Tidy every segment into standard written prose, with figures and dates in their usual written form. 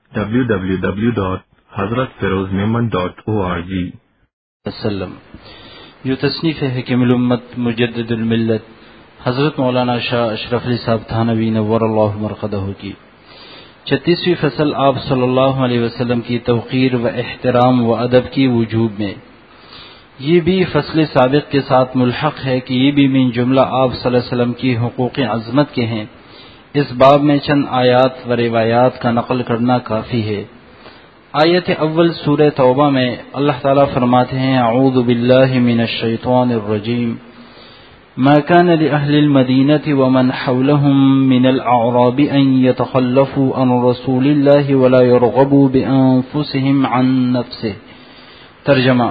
www.hazratfirozmemon.org وسلم. جو تصنیف حکم الامت مجدد الملت حضرت مولانا شاہ اشرف علی صاحب تھانوی نور اللہ مرقدہ کی 36ویں فصل آپ صلی اللہ علیہ وسلم کی توقیر و احترام و ادب کی وجوب میں. یہ بھی فصل سابق کے ساتھ ملحق ہے کہ یہ بھی من جملہ آپ صلی اللہ علیہ وسلم کی حقوق عظمت کے ہیں. اس باب میں چند آیات و روایات کا نقل کرنا کافی ہے. آیت اول سورہ توبہ میں اللہ تعالیٰ فرماتے ہیں اعوذ باللہ من الشیطان الرجیم ما كان لأهل المدينة ومن حولهم من الأعراب أن يتخلفوا عن رسول الله ولا يرغبوا بأنفسهم عن نفسه. ترجمہ: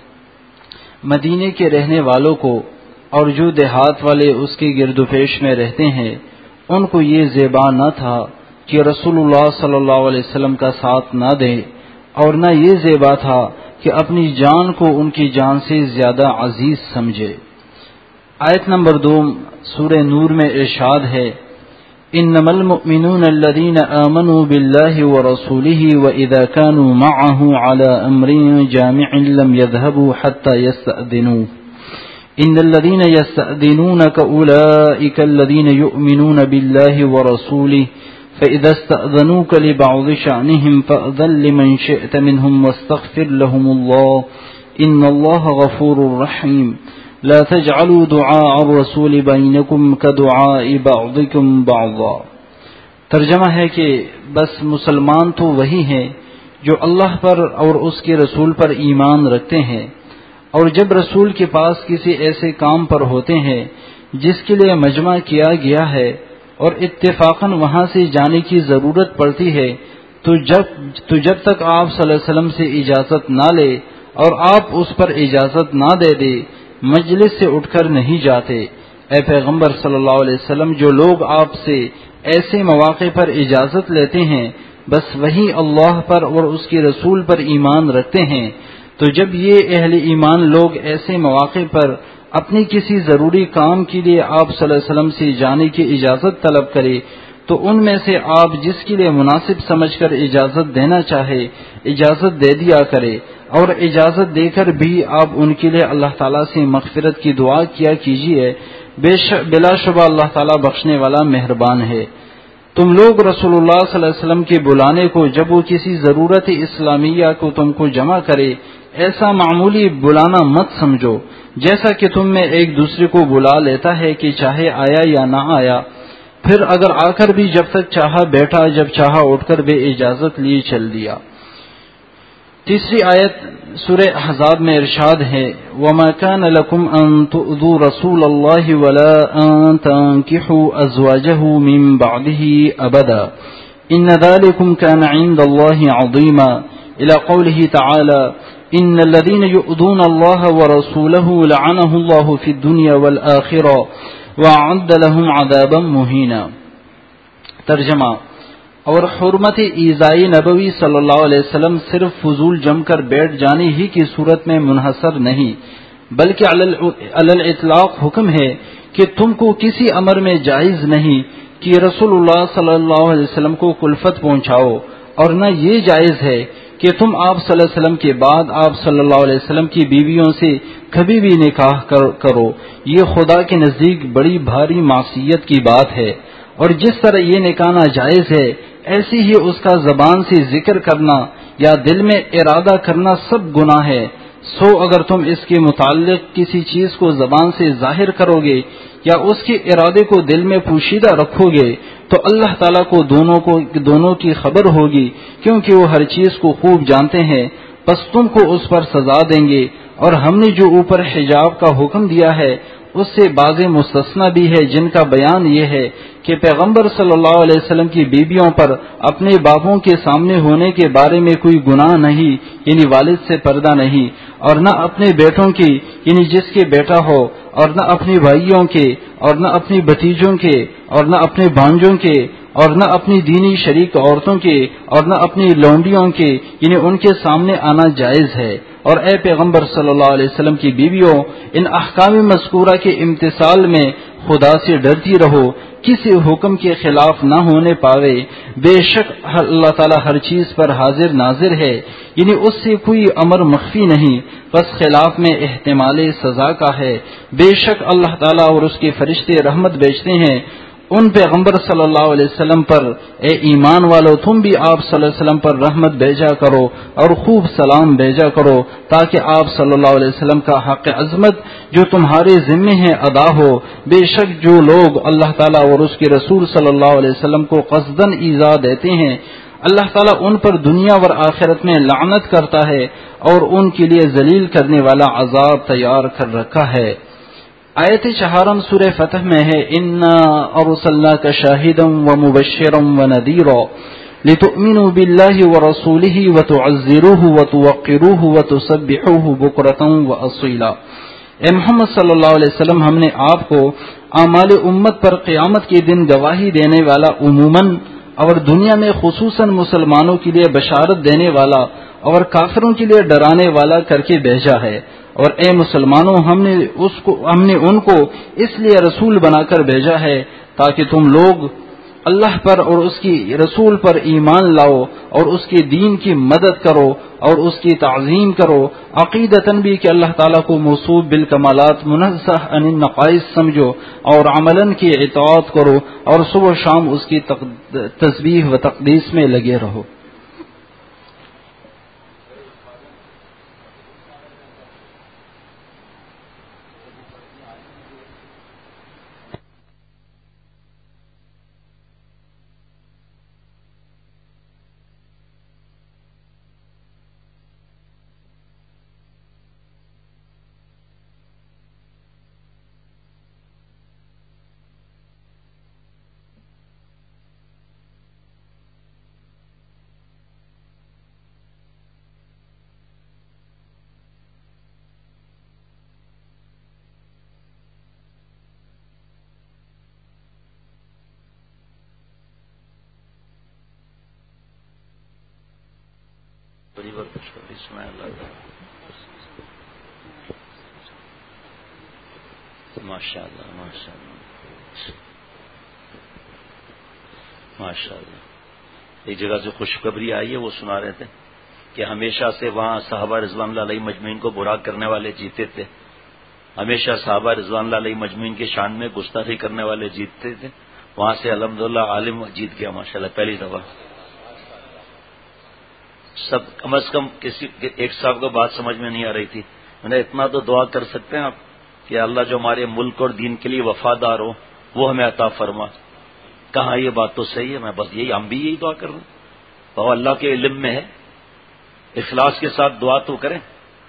مدینے کے رہنے والوں کو اور جو دیہات والے اس کے گرد و پیش میں رہتے ہیں ان کو یہ زیبا نہ تھا کہ رسول اللہ صلی اللہ علیہ وسلم کا ساتھ نہ دیں، اور نہ یہ زیبا تھا کہ اپنی جان کو ان کی جان سے زیادہ عزیز سمجھے. آیت نمبر 2 سورہ نور میں ارشاد ہے انما المؤمنون الذين آمنوا بالله ورسوله وإذا كانوا معه على أمر جامع لم يذهبوا حتى يستأذنوه إن الذين يستأذنونك أولئك الذين يؤمنون بالله ورسوله فإذا استأذنوك لبعض شأنهم فأذن لمن شئت منهم واستغفر لهم الله إن الله غفور رحيم لا تجعلوا دعاء الرسول بينكم كدعاء بعضكم بعضا. ترجمہ ہے کہ بس مسلمان تو وہی ہیں جو اللہ پر اور اس کے رسول پر ایمان رکھتے ہیں، اور جب رسول کے پاس کسی ایسے کام پر ہوتے ہیں جس کے لیے مجمع کیا گیا ہے اور اتفاقاً وہاں سے جانے کی ضرورت پڑتی ہے تو جب تک آپ صلی اللہ علیہ وسلم سے اجازت نہ لے اور آپ اس پر اجازت نہ دے دے مجلس سے اٹھ کر نہیں جاتے. اے پیغمبر صلی اللہ علیہ وسلم، جو لوگ آپ سے ایسے مواقع پر اجازت لیتے ہیں بس وہی اللہ پر اور اس کے رسول پر ایمان رکھتے ہیں، تو جب یہ اہل ایمان لوگ ایسے مواقع پر اپنی کسی ضروری کام کے لیے آپ صلی اللہ علیہ وسلم سے جانے کی اجازت طلب کرے تو ان میں سے آپ جس کے لیے مناسب سمجھ کر اجازت دینا چاہے اجازت دے دیا کرے، اور اجازت دے کر بھی آپ ان کے لیے اللہ تعالیٰ سے مغفرت کی دعا کیا کیجیے. بلا شبہ اللہ تعالیٰ بخشنے والا مہربان ہے. تم لوگ رسول اللہ صلی اللہ علیہ وسلم کے بلانے کو جب وہ کسی ضرورت اسلامیہ کو تم کو جمع کرے ایسا معمولی بلانا مت سمجھو، جیسا کہ تم میں ایک دوسرے کو بلا لیتا ہے کہ چاہے آیا یا نہ آیا، پھر اگر آ کر بھی جب تک چاہا بیٹھا، جب چاہا اٹھ کر بے اجازت لیے چل دیا. تیسری آیت سورہ احزاب میں ارشاد ہے وَمَا كَانَ لَكُمْ أَن تُؤْذُوا رَسُولَ اللَّهِ وَلَا أَن تَنكِحُوا أَزْوَاجَهُ مِن بَعْدِهِ أَبَدًا إِنَّ ذَلِكُمْ كَانَ عِندَ اللَّهِ عَظِيمًا إلى قوله تعالى إن الذين يؤذون الله ورسوله لعنه الله في الدنيا والآخرة وأعد لهم عذابا مهينا. ترجمہ: اور حرمت ایذائی نبوی صلی اللہ علیہ وسلم صرف فضول جم کر بیٹھ جانے ہی کی صورت میں منحصر نہیں، بلکہ علی الاطلاق حکم ہے کہ تم کو کسی امر میں جائز نہیں کہ رسول اللہ صلی اللہ علیہ وسلم کو کلفت پہنچاؤ، اور نہ یہ جائز ہے کہ تم آپ صلی اللہ علیہ وسلم کے بعد آپ صلی اللہ علیہ وسلم کی بیویوں سے کبھی بھی نکاح کرو. یہ خدا کے نزدیک بڑی بھاری معصیت کی بات ہے، اور جس طرح یہ نکاح ناجائز ہے ایسی ہی اس کا زبان سے ذکر کرنا یا دل میں ارادہ کرنا سب گناہ ہے. سو اگر تم اس کے متعلق کسی چیز کو زبان سے ظاہر کرو گے یا اس کے ارادے کو دل میں پوشیدہ رکھو گے تو اللہ تعالیٰ کو دونوں کی خبر ہوگی، کیونکہ وہ ہر چیز کو خوب جانتے ہیں. پس تم کو اس پر سزا دیں گے. اور ہم نے جو اوپر حجاب کا حکم دیا ہے اس سے بعض مستثنا بھی ہے، جن کا بیان یہ ہے کہ پیغمبر صلی اللہ علیہ وسلم کی بیویوں پر اپنے باپوں کے سامنے ہونے کے بارے میں کوئی گناہ نہیں، یعنی والد سے پردہ نہیں، اور نہ اپنے بیٹوں کی یعنی جس کے بیٹا ہو، اور نہ اپنے بھائیوں کے، اور نہ اپنی بھتیجوں کے، اور نہ اپنے بھانجوں کے، اور نہ اپنی دینی شریک عورتوں کے، اور نہ اپنی لونڈیوں کے، یعنی ان کے سامنے آنا جائز ہے. اور اے پیغمبر صلی اللہ علیہ وسلم کی بیویوں، ان احکام مذکورہ کے امتثال میں خدا سے ڈرتی رہو، کسی حکم کے خلاف نہ ہونے پاوے، بے شک اللہ تعالیٰ ہر چیز پر حاضر ناظر ہے، یعنی اس سے کوئی امر مخفی نہیں، بس خلاف میں احتمال سزا کا ہے۔ بے شک اللہ تعالیٰ اور اس کے فرشتے رحمت بھیجتے ہیں ان پیغمبر صلی اللہ علیہ وسلم پر، اے ایمان والو تم بھی آپ صلی اللہ علیہ وسلم پر رحمت بھیجا کرو اور خوب سلام بھیجا کرو، تاکہ آپ صلی اللہ علیہ وسلم کا حق عظمت جو تمہارے ذمے ہے ادا ہو۔ بے شک جو لوگ اللہ تعالیٰ اور اس کے رسول صلی اللہ علیہ وسلم کو قصداً ایذا دیتے ہیں، اللہ تعالیٰ ان پر دنیا اور آخرت میں لعنت کرتا ہے اور ان کے لیے ذلیل کرنے والا عذاب تیار کر رکھا ہے۔ آیت چہارم سورہ فتح میں ہے، انا ارسلناک شاہدا ومبشرا ونذیرا لتؤمنوا باللہ ورسولہ وتعزروہ وتوقروہ وتسبحوہ بکرۃ واصیلا۔ اے محمد صلی اللہ علیہ وسلم، ہم نے آپ کو اعمال امت پر قیامت کے دن گواہی دینے والا عموماً اور دنیا میں خصوصاً مسلمانوں کے لیے بشارت دینے والا اور کافروں کے لیے ڈرانے والا کر کے بھیجا ہے، اور اے مسلمانوں ہم نے ان کو اس لیے رسول بنا کر بھیجا ہے تاکہ تم لوگ اللہ پر اور اس کی رسول پر ایمان لاؤ اور اس کے دین کی مدد کرو اور اس کی تعظیم کرو، عقیدتاً بھی کہ اللہ تعالیٰ کو موصوف بالکمالات منزہ عن النقائص سمجھو، اور عملاً کی اطاعت کرو اور صبح و شام اس کی تسبیح و تقدیس میں لگے رہو۔ ماشاء اللہ ماشاء اللہ ماشاء اللہ۔ ایک جگہ سے خوشخبری آئی ہے، وہ سنا رہے تھے کہ ہمیشہ سے وہاں صحابہ رضوان اللہ علیہ مجمعین کو برا کرنے والے جیتے تھے، ہمیشہ صحابہ رضوان اللہ علیہ مجمعین کے شان میں گستاخی کرنے والے جیتتے تھے، وہاں سے الحمدللہ عالم جیت گیا ماشاءاللہ پہلی دفعہ۔ سب کم از کم کسی ایک صاحب کو بات سمجھ میں نہیں آ رہی تھی، میں نے اتنا تو دعا کر سکتے ہیں آپ کہ اللہ جو ہمارے ملک اور دین کے لیے وفادار ہو وہ ہمیں عطا فرما۔ کہاں یہ بات تو صحیح ہے، میں بس یہی ہم بھی یہی دعا کر رہے ہیں، وہ اللہ کے علم میں ہے، اخلاص کے ساتھ دعا تو کریں۔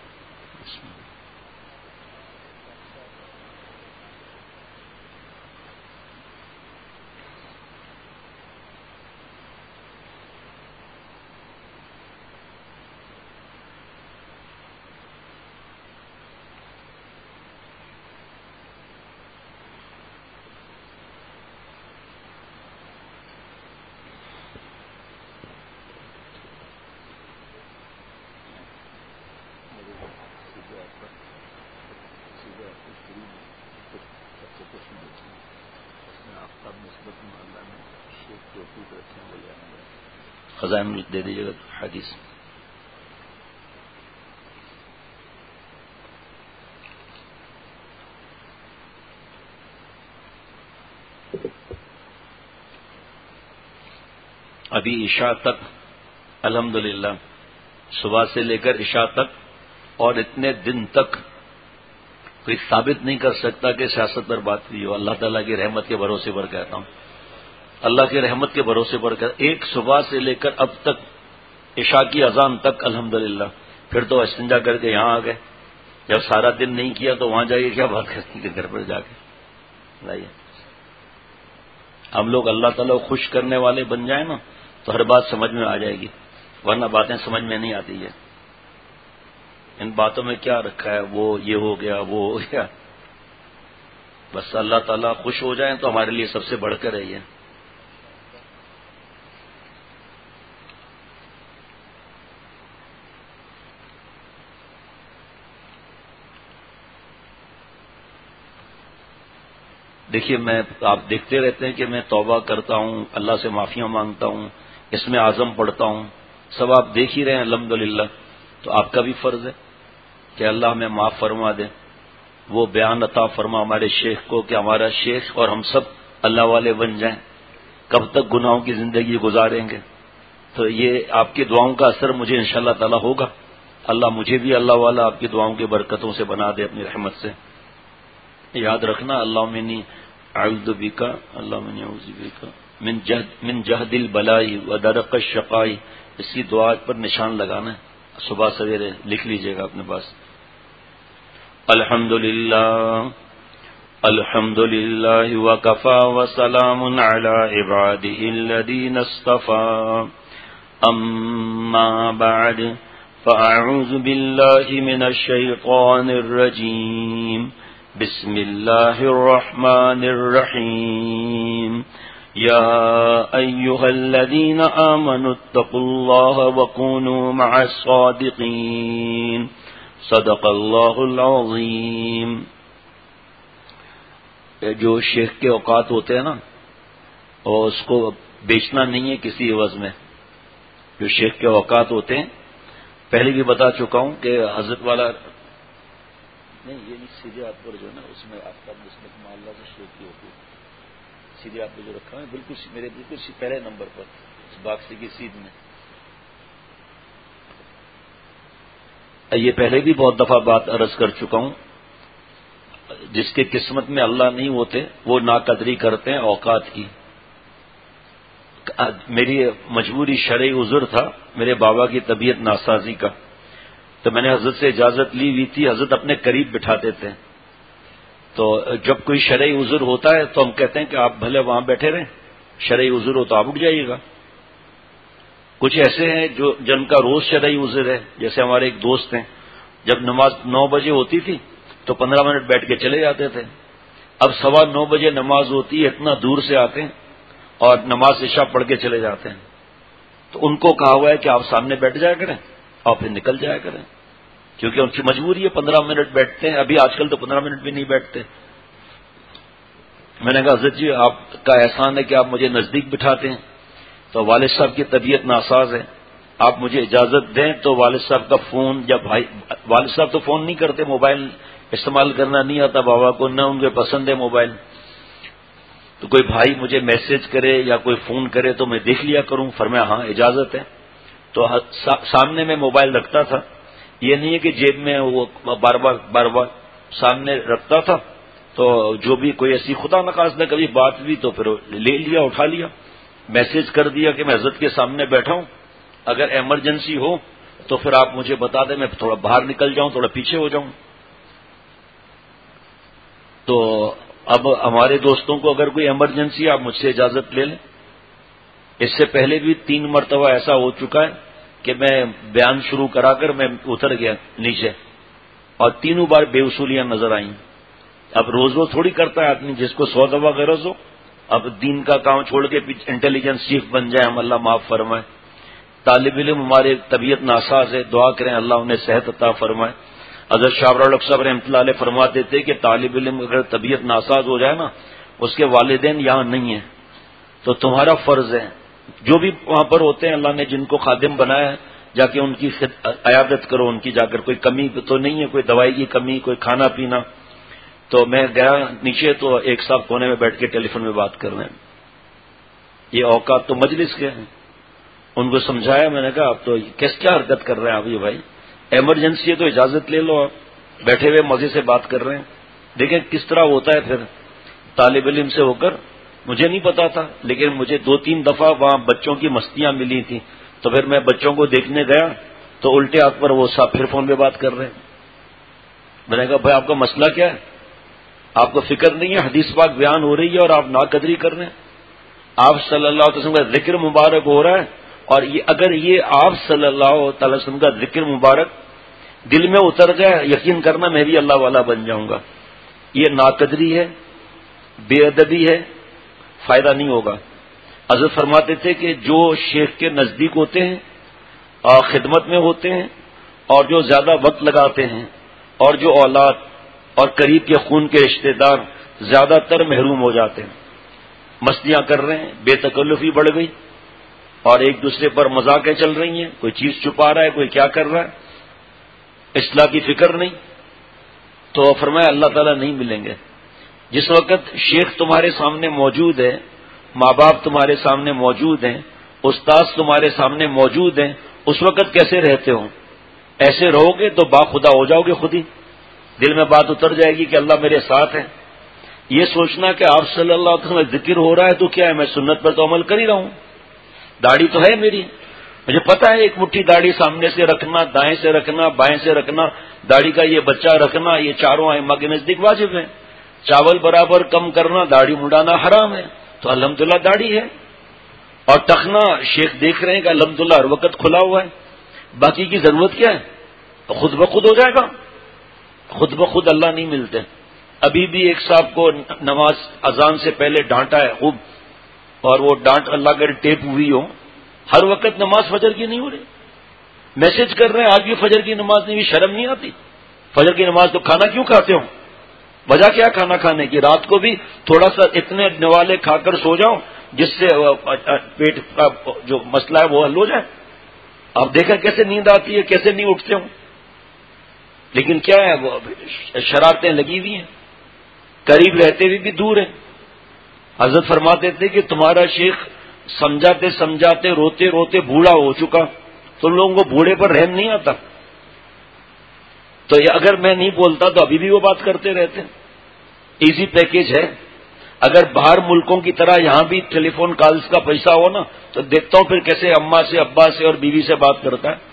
خزائن دے دیجیے گا حدیث۔ ابھی عشاء تک الحمدللہ صبح سے لے کر عشاء تک اور اتنے دن تک کوئی ثابت نہیں کر سکتا کہ سیاست پر بات ہوئی ہو۔ اللہ تعالیٰ کی رحمت کے بھروسے پر کہتا ہوں، اللہ کی رحمت کے بھروسے پر کہتا ہوں، ایک صبح سے لے کر اب تک عشاء کی اذان تک الحمدللہ۔ پھر تو استنجا کر کے یہاں آ گئے، جب سارا دن نہیں کیا تو وہاں جائیے کیا بات کرتی ہے، گھر پر جا کے لائیے۔ ہم لوگ اللہ تعالیٰ کو خوش کرنے والے بن جائیں نا تو ہر بات سمجھ میں آ جائے گی، ورنہ باتیں سمجھ میں نہیں آتی ہے۔ ان باتوں میں کیا رکھا ہے، وہ یہ ہو گیا وہ ہو گیا، بس اللہ تعالیٰ خوش ہو جائیں تو ہمارے لیے سب سے بڑھ کر ہے یہ۔ دیکھیے آپ دیکھتے رہتے ہیں کہ میں توبہ کرتا ہوں، اللہ سے معافیاں مانگتا ہوں، اس میں اعظم پڑھتا ہوں، سب آپ دیکھ ہی رہے ہیں الحمدللہ. تو آپ کا بھی فرض ہے کہ اللہ ہمیں معاف فرما دے، وہ بیان عطا فرما ہمارے شیخ کو کہ ہمارا شیخ اور ہم سب اللہ والے بن جائیں. کب تک گناہوں کی زندگی گزاریں گے؟ تو یہ آپ کی دعاؤں کا اثر مجھے انشاءاللہ تعالی ہوگا. اللہ مجھے بھی اللہ والا آپ کی دعاؤں کی برکتوں سے بنا دے اپنی رحمت سے. یاد رکھنا اللہم انی اعوذ بک، اللہم انی اعوذ بک من جہد البلائی و درق الشقائی. اس کی دعا پر نشان لگانا ہے، صبح سویرے لکھ لیجئے گا اپنے پاس. الحمدللہ الحمدللہ وکفی وسلام علی عبادہ الذین اصطفی. اما بعد فاعوذ باللہ من الشیطان الرجیم. بسم اللہ الرحمن الرحیم. یا ایہا الذین آمنوا اتقوا اللہ وکونوا مع الصادقین. صدق اللہ العظیم. جو شیخ کے اوقات ہوتے ہیں نا، اور اس کو بیچنا نہیں ہے کسی عوض میں. جو شیخ کے اوقات ہوتے ہیں، پہلے بھی بتا چکا ہوں کہ حضرت والا نہیں، یہ نہیں، سیدھے آپ پر جو ہے نا اس میں آپ کا نسبت معلّہ سے شروع کی ہوتی ہے. سیدھے آپ نے جو رکھا ہے بالکل میرے بالکل پہلے نمبر پر اس باکس کی سیدھ میں. یہ پہلے بھی بہت دفعہ بات عرض کر چکا ہوں. جس کے قسمت میں اللہ نہیں ہوتے وہ ناقدری کرتے ہیں اوقات کی. میری مجبوری شرعی عذر تھا، میرے بابا کی طبیعت ناسازی کا، تو میں نے حضرت سے اجازت لی ہوئی تھی. حضرت اپنے قریب بٹھاتے تھے. تو جب کوئی شرعی عذر ہوتا ہے تو ہم کہتے ہیں کہ آپ بھلے وہاں بیٹھے رہیں، شرعی عذر ہو تو آپ اٹھ جائیے گا. کچھ ایسے ہیں جن کا روز شرعی عذر ہے، جیسے ہمارے ایک دوست ہیں، جب نماز 9 بجے ہوتی تھی تو 15 منٹ بیٹھ کے چلے جاتے تھے. اب 9:15 بجے نماز ہوتی ہے، اتنا دور سے آتے ہیں اور نماز عشاء پڑھ کے چلے جاتے ہیں. تو ان کو کہا ہوا ہے کہ آپ سامنے بیٹھ جایا کریں اور پھر نکل جایا کریں، کیونکہ ان کی مجبوری ہے. 15 منٹ بیٹھتے ہیں، ابھی آج کل تو 15 منٹ بھی نہیں بیٹھتے. میں نے کہا حضرت جی آپ کا احسان ہے کہ آپ مجھے نزدیک بٹھاتے ہیں، تو والد صاحب کی طبیعت ناساز ہے، آپ مجھے اجازت دیں. تو والد صاحب کا فون، جب والد صاحب تو فون نہیں کرتے، موبائل استعمال کرنا نہیں آتا بابا کو، نہ ان کے پسند ہے موبائل. تو کوئی بھائی مجھے میسج کرے یا کوئی فون کرے تو میں دیکھ لیا کروں. فرمایا ہاں اجازت ہے. تو سامنے میں موبائل رکھتا تھا، یہ نہیں ہے کہ جیب میں وہ بار بار سامنے رکھتا تھا. تو جو بھی کوئی ایسی خدا نخواستہ کبھی بات ہوئی تو پھر لے لیا، اٹھا لیا، میسج کر دیا کہ میں حضرت کے سامنے بیٹھا ہوں، اگر ایمرجنسی ہو تو پھر آپ مجھے بتا دیں، میں تھوڑا باہر نکل جاؤں، تھوڑا پیچھے ہو جاؤں. تو اب ہمارے دوستوں کو اگر کوئی ایمرجنسی آپ مجھ سے اجازت لے لیں. اس سے پہلے بھی 3 مرتبہ ایسا ہو چکا ہے کہ میں بیان شروع کرا کر میں اتر گیا نیچے، اور تینوں بار بے اصولیاں نظر آئیں. اب روز تھوڑی کرتا ہے آدمی جس کو 100 دفعہ غرض ہو. اب دین کا کام چھوڑ کے انٹیلیجنس چیف بن جائے، ہم اللہ معاف فرمائے. طالب علم ہمارے طبیعت ناساز ہے، دعا کریں اللہ انہیں صحت عطا فرمائے. حضرت شاہ ابراہیم صاحب رحمۃ اللہ علیہ فرماتے تھے کہ طالب علم اگر طبیعت ناساز ہو جائے نا، اس کے والدین یہاں نہیں ہیں، تو تمہارا فرض ہے، جو بھی وہاں پر ہوتے ہیں اللہ نے جن کو خادم بنایا ہے، جا کے ان کی عیادت کرو، ان کی جا کر. کوئی کمی تو نہیں ہے، کوئی دوائی کی کمی، کوئی کھانا پینا. تو میں گیا نیچے تو ایک صاحب کونے میں بیٹھ کے ٹیلی فون میں بات کر رہے ہیں. یہ اوقات تو مجلس کے ہیں. ان کو سمجھایا، میں نے کہا آپ تو کیا حرکت کر رہے ہیں آپ؟ یہ بھائی ایمرجنسی ہے تو اجازت لے لو، آپ بیٹھے ہوئے مزے سے بات کر رہے ہیں. دیکھیں کس طرح ہوتا ہے. پھر طالب علم سے ہو کر مجھے نہیں پتا تھا، لیکن مجھے 2-3 دفعہ وہاں بچوں کی مستیاں ملی تھیں. تو پھر میں بچوں کو دیکھنے گیا تو الٹے ہاتھ پر وہ صاحب پھر فون پہ بات کر رہے ہیں. میں نے کہا بھائی آپ کا مسئلہ کیا ہے؟ آپ کو فکر نہیں ہے حدیث پاک بیان ہو رہی ہے اور آپ ناقدری کر رہے ہیں. آپ صلی اللہ علیہ وسلم کا ذکر مبارک ہو رہا ہے، اور اگر یہ آپ صلی اللہ علیہ وسلم کا ذکر مبارک دل میں اتر جائے، یقین کرنا میں بھی اللہ والا بن جاؤں گا. یہ ناقدری ہے، بے ادبی ہے، فائدہ نہیں ہوگا. حضرت فرماتے تھے کہ جو شیخ کے نزدیک ہوتے ہیں اور خدمت میں ہوتے ہیں اور جو زیادہ وقت لگاتے ہیں اور جو اولاد اور قریب کے خون کے رشتہ دار زیادہ تر محروم ہو جاتے ہیں. مستیاں کر رہے ہیں، بے تکلفی بڑھ گئی، اور ایک دوسرے پر مذاقیں چل رہی ہیں، کوئی چیز چھپا رہا ہے، کوئی کیا کر رہا ہے، اصلاح کی فکر نہیں. تو فرمایا اللہ تعالیٰ نہیں ملیں گے. جس وقت شیخ تمہارے سامنے موجود ہے، ماں باپ تمہارے سامنے موجود ہیں، استاد تمہارے سامنے موجود ہیں، اس وقت کیسے رہتے ہو؟ ایسے رہو گے تو با خدا ہو جاؤ گے. خود ہی دل میں بات اتر جائے گی کہ اللہ میرے ساتھ ہے. یہ سوچنا کہ آپ صلی اللہ علیہ وسلم ذکر ہو رہا ہے تو کیا ہے، میں سنت پر تو عمل کر ہی رہا ہوں. داڑھی تو ہے میری، مجھے پتا ہے ایک مٹھی داڑھی سامنے سے رکھنا، دائیں سے رکھنا، بائیں سے رکھنا، داڑھی کا یہ بچہ رکھنا، یہ چاروں ائمہ کے نزدیک واجب ہے. چاول برابر کم کرنا، داڑھی مڈانا حرام ہے. تو الحمدللہ داڑھی ہے. اور ٹخنا شیخ دیکھ رہے ہیں کہ الحمدللہ ہر وقت کھلا ہوا ہے. باقی کی ضرورت کیا ہے؟ تو خود بخود ہو جائے گا. خود بخود اللہ نہیں ملتے. ابھی بھی ایک صاحب کو نماز اذان سے پہلے ڈانٹا ہے خوب، اور وہ ڈانٹ اللہ کے ٹیپ ہوئی ہو. ہر وقت نماز فجر کی نہیں ہو رہی. میسج کر رہے ہیں آج بھی فجر کی نماز نہیں ہوئی، شرم نہیں آتی؟ فجر کی نماز تو کھانا کیوں کھاتے ہو؟ وجہ کیا کھانا کھانے کی؟ رات کو بھی تھوڑا سا اتنے نوالے کھا کر سو جاؤ جس سے پیٹ کا جو مسئلہ ہے وہ حل ہو جائے. آپ دیکھیں کیسے نیند آتی ہے، کیسے نہیں اٹھتے ہوں. لیکن کیا ہے، وہ شرارتیں لگی ہوئی ہیں، قریب رہتے ہوئے بھی دور ہیں. حضرت فرماتے تھے کہ تمہارا شیخ سمجھاتے سمجھاتے روتے روتے بوڑھا ہو چکا، تو لوگوں کو بوڑھے پر رحم نہیں آتا. تو اگر میں نہیں بولتا تو ابھی بھی وہ بات کرتے رہتے. ایزی پیکیج ہے. اگر باہر ملکوں کی طرح یہاں بھی ٹیلی فون کالز کا پیسہ ہو نا تو دیکھتا ہوں پھر کیسے اماں سے، ابا سے اور بیوی سے بات کرتا ہے.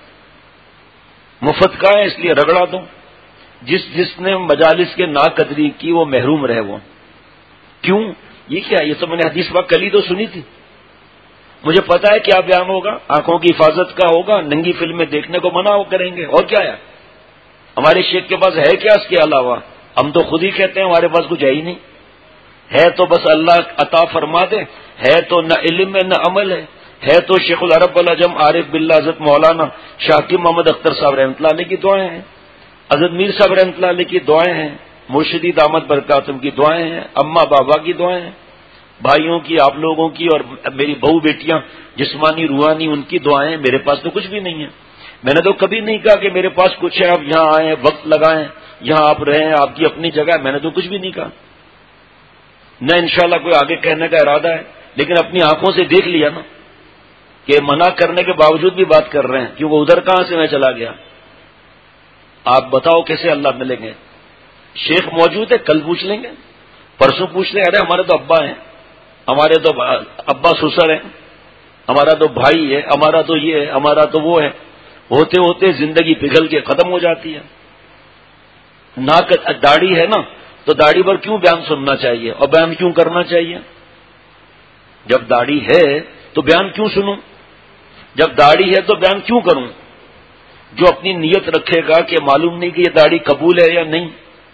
مفت کا ہے اس لیے رگڑا دوں. جس نے مجالس کے ناقدری کی وہ محروم رہے. وہ کیوں؟ یہ کیا؟ یہ تو میں نے حدیث پاک کل ہی تو سنی تھی. مجھے پتا ہے کیا بیان ہوگا، آنکھوں کی حفاظت کا ہوگا، ننگی فلمیں دیکھنے کو منع کریں گے. اور کیا ہے؟ ہمارے شیخ کے پاس ہے کیا اس کے علاوہ؟ ہم تو خود ہی کہتے ہیں ہمارے پاس کچھ ہے ہی نہیں. ہے تو بس اللہ عطا فرما دے. ہے تو نہ علم ہے نہ عمل ہے تو شیخ العرب العجم عارف باللہ حضرت مولانا شاکر محمد اختر صاحب رحمۃ اللہ علیہ کی دعائیں ہیں، حضرت میر صاحب رحمۃ اللہ علیہ کی دعائیں ہیں، مرشدی دامت برکاتم کی دعائیں ہیں، اماں بابا کی دعائیں ہیں، بھائیوں کی، آپ لوگوں کی، اور میری بہو بیٹیاں جسمانی روحانی ان کی دعائیں. میرے پاس تو کچھ بھی نہیں ہے. میں نے تو کبھی نہیں کہا کہ میرے پاس کچھ ہے آپ یہاں آئیں، وقت لگائیں، یہاں آپ رہیں، آپ کی اپنی جگہ ہے. میں نے تو کچھ بھی نہیں کہا، نہ انشاءاللہ کوئی آگے کہنے کا ارادہ ہے. لیکن اپنی آنکھوں سے دیکھ لیا نا کہ منع کرنے کے باوجود بھی بات کر رہے ہیں، کیونکہ ادھر کہاں سے میں چلا گیا. آپ بتاؤ کیسے اللہ ملیں گے؟ شیخ موجود ہے، کل پوچھ لیں گے، پرسوں پوچھ لیں. ارے ہمارے تو ابا ہیں، ہمارے تو ابا سسر ہیں، ہمارا تو بھائی ہے، ہمارا تو یہ ہے، ہمارا تو وہ ہے. ہوتے ہوتے زندگی پگھل کے ختم ہو جاتی ہے. ناک داڑھی ہے نا تو داڑھی پر کیوں بیان سننا چاہیے اور بیان کیوں کرنا چاہیے؟ جب داڑھی ہے تو بیان کیوں سنوں؟ جب داڑھی ہے تو بیان کیوں کروں؟ جو اپنی نیت رکھے گا کہ معلوم نہیں کہ یہ داڑھی قبول ہے یا نہیں،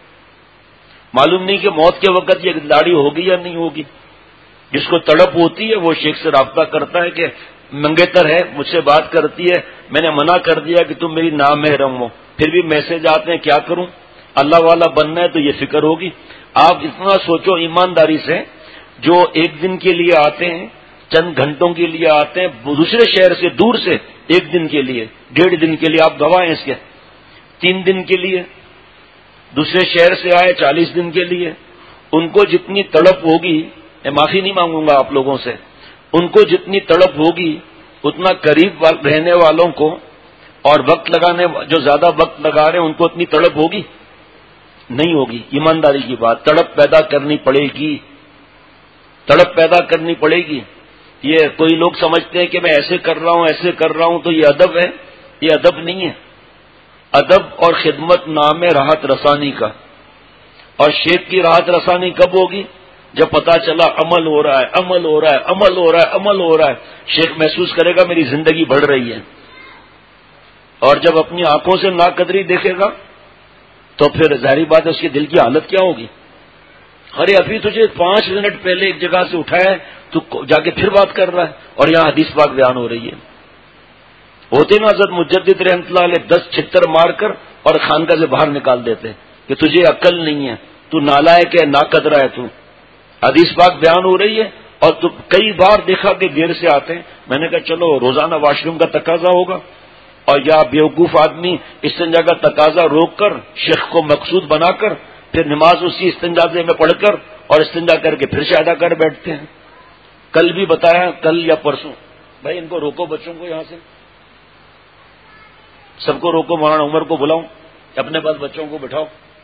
معلوم نہیں کہ موت کے وقت یہ داڑھی ہوگی یا نہیں ہوگی. جس کو تڑپ ہوتی ہے وہ شیخ سے رابطہ کرتا ہے کہ منگیتر ہے، مجھ سے بات کرتی ہے، میں نے منع کر دیا کہ تم میری نامحرم ہو، پھر بھی میسج آتے ہیں، کیا کروں؟ اللہ والا بننا ہے تو یہ فکر ہوگی. آپ اتنا سوچو ایمانداری سے، جو ایک دن کے لیے آتے ہیں، چند گھنٹوں کے لیے آتے ہیں دوسرے شہر سے، دور سے، ایک دن کے لیے، 1.5 دن کے لیے، آپ گواہ ہیں اس کے، 3 دن کے لیے دوسرے شہر سے آئے، 40 دن کے لیے. ان کو جتنی تڑپ ہوگی، میں معافی نہیں مانگوں گا آپ لوگوں سے، ان کو جتنی تڑپ ہوگی اتنا قریب رہنے والوں کو اور وقت لگانے جو زیادہ وقت لگا رہے ہیں ان کو اتنی تڑپ ہوگی؟ نہیں ہوگی. ایمانداری کی بات، تڑپ پیدا کرنی پڑے گی، تڑپ پیدا کرنی پڑے گی. یہ کوئی لوگ سمجھتے ہیں کہ میں ایسے کر رہا ہوں ایسے کر رہا ہوں تو یہ ادب ہے. یہ ادب نہیں ہے. ادب اور خدمت نام ہے راحت رسانی کا. اور شیخ کی راحت رسانی کب ہوگی؟ جب پتا چلا عمل ہو رہا ہے، عمل ہو رہا ہے، عمل ہو رہا ہے، عمل ہو رہا ہے. شیخ محسوس کرے گا میری زندگی بڑھ رہی ہے. اور جب اپنی آنکھوں سے ناقدری دیکھے گا تو پھر ظاہری بات ہے اس کے دل کی حالت کیا ہوگی. ارے ابھی تجھے 5 منٹ پہلے ایک جگہ سے اٹھایا ہے تو جا کے پھر بات کر رہا ہے، اور یہاں حدیث پاک بیان ہو رہی ہے. ہوتے نا حضرت مجدد رحمۃ اللہ علیہ 10 چھتر مار کر اور خانقاہ سے باہر نکال دیتے کہ تجھے عقل نہیں ہے. تو نالائق ہے، ناقدرہ ہے تو. حدیث پاک بیان ہو رہی ہے اور تو کئی بار دیکھا کہ دیر سے آتے ہیں. میں نے کہا چلو روزانہ واش روم کا تقاضا ہوگا، اور یا بیوقوف آدمی استنجا کا تقاضا روک کر شیخ کو مقصود بنا کر پھر نماز اسی استنجازے میں پڑھ کر اور استنجا کر کے پھر سے ادا کر بیٹھتے ہیں. کل بھی بتایا، کل یا پرسوں. بھائی ان کو روکو، بچوں کو یہاں سے سب کو روکو. مولانا عمر کو بلاؤ، اپنے پاس بچوں کو بٹھاؤ،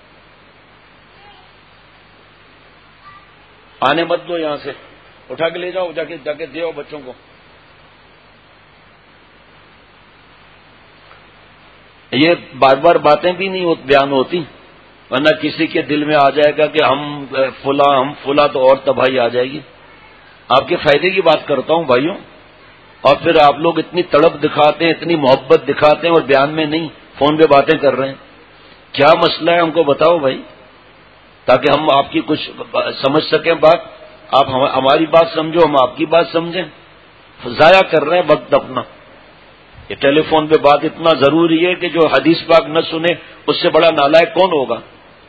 آنے مت دو یہاں سے، اٹھا کے لے جاؤ، جا کے دے بچوں کو. یہ بار بار باتیں بھی نہیں بیان ہوتی، ورنہ کسی کے دل میں آ جائے گا کہ ہم فلاں تو اور تباہی آ جائے گی. آپ کے فائدے کی بات کرتا ہوں بھائیوں. اور پھر آپ لوگ اتنی تڑپ دکھاتے ہیں، اتنی محبت دکھاتے ہیں اور بیان میں نہیں، فون پہ باتیں کر رہے ہیں. کیا مسئلہ ہے ہم کو بتاؤ بھائی، تاکہ ہم آپ کی کچھ سمجھ سکیں بات. آپ ہماری بات سمجھو، ہم آپ کی بات سمجھیں. ضائع کر رہے ہیں وقت اپنا. یہ ٹیلی فون پہ بات اتنا ضروری ہے کہ جو حدیث پاک نہ سنے اس سے بڑا نالائق کون ہوگا.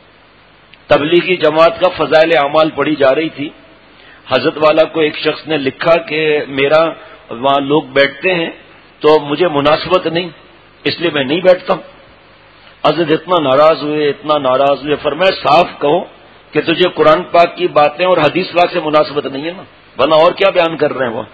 تبلیغی جماعت کا فضائل اعمال پڑھی جا رہی تھی. حضرت والا کو ایک شخص نے لکھا کہ میرا وہاں لوگ بیٹھتے ہیں تو مجھے مناسبت نہیں، اس لیے میں نہیں بیٹھتا ہوں. حضرت اتنا ناراض ہوئے. فرمایا صاف کہو کہ تجھے قرآن پاک کی باتیں اور حدیث پاک سے مناسبت نہیں ہے نا، ورنہ اور کیا بیان کر رہے ہیں وہ.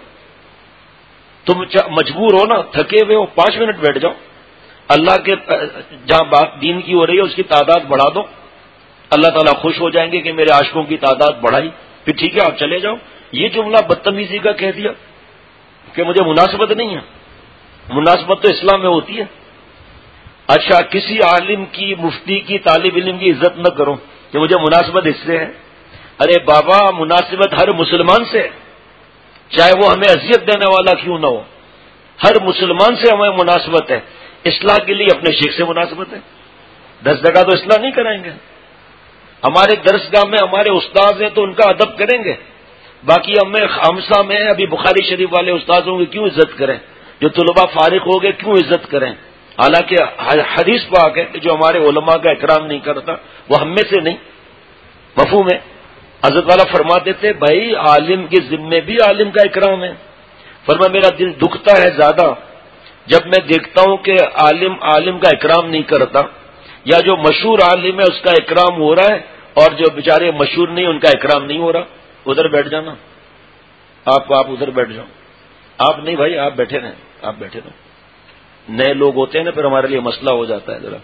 تم مجبور ہو نا، تھکے ہوئے ہو، 5 منٹ بیٹھ جاؤ. اللہ کے جہاں بات دین کی ہو رہی ہے اس کی تعداد بڑھا دو، اللہ تعالیٰ خوش ہو جائیں گے کہ میرے عاشقوں کی تعداد بڑھائی. پھر ٹھیک ہے آپ چلے جاؤ. یہ جملہ بدتمیزی کا کہہ دیا کہ مجھے مناسبت نہیں ہے. مناسبت تو اسلام میں ہوتی ہے. اچھا کسی عالم کی، مفتی کی، طالب علم کی عزت نہ کرو کہ مجھے مناسبت اس سے ہے. ارے بابا مناسبت ہر مسلمان سے، چاہے وہ ہمیں اذیت دینے والا کیوں نہ ہو. ہر مسلمان سے ہمیں مناسبت ہے. اصلاح کے لیے اپنے شیخ سے مناسبت ہے. 10 جگہ تو اصلاح نہیں کرائیں گے. ہمارے درسگاہ میں ہمارے استاد ہیں تو ان کا ادب کریں گے. باقی ہمیں خامسہ میں ابھی بخاری شریف والے استاذوں کی کیوں عزت کریں؟ جو طلباء فارغ ہو گئے کیوں عزت کریں؟ حالانکہ حدیث پاک ہے کہ جو ہمارے علماء کا اکرام نہیں کرتا وہ ہم میں سے نہیں. مفہوم ہے؟ حضرت والا فرماتے تھے بھائی عالم کے ذمے بھی عالم کا اکرام ہے. فرمایا میرا دل دکھتا ہے زیادہ جب میں دیکھتا ہوں کہ عالم کا اکرام نہیں کرتا، یا جو مشہور عالم ہے اس کا اکرام ہو رہا ہے اور جو بیچارے مشہور نہیں ان کا اکرام نہیں ہو رہا. ادھر بیٹھ جانا، آپ ادھر بیٹھ جاؤ. آپ نہیں بھائی، آپ بیٹھے رہیں، آپ بیٹھے رہیں. نئے لوگ ہوتے ہیں نا پھر ہمارے لیے مسئلہ ہو جاتا ہے ذرا.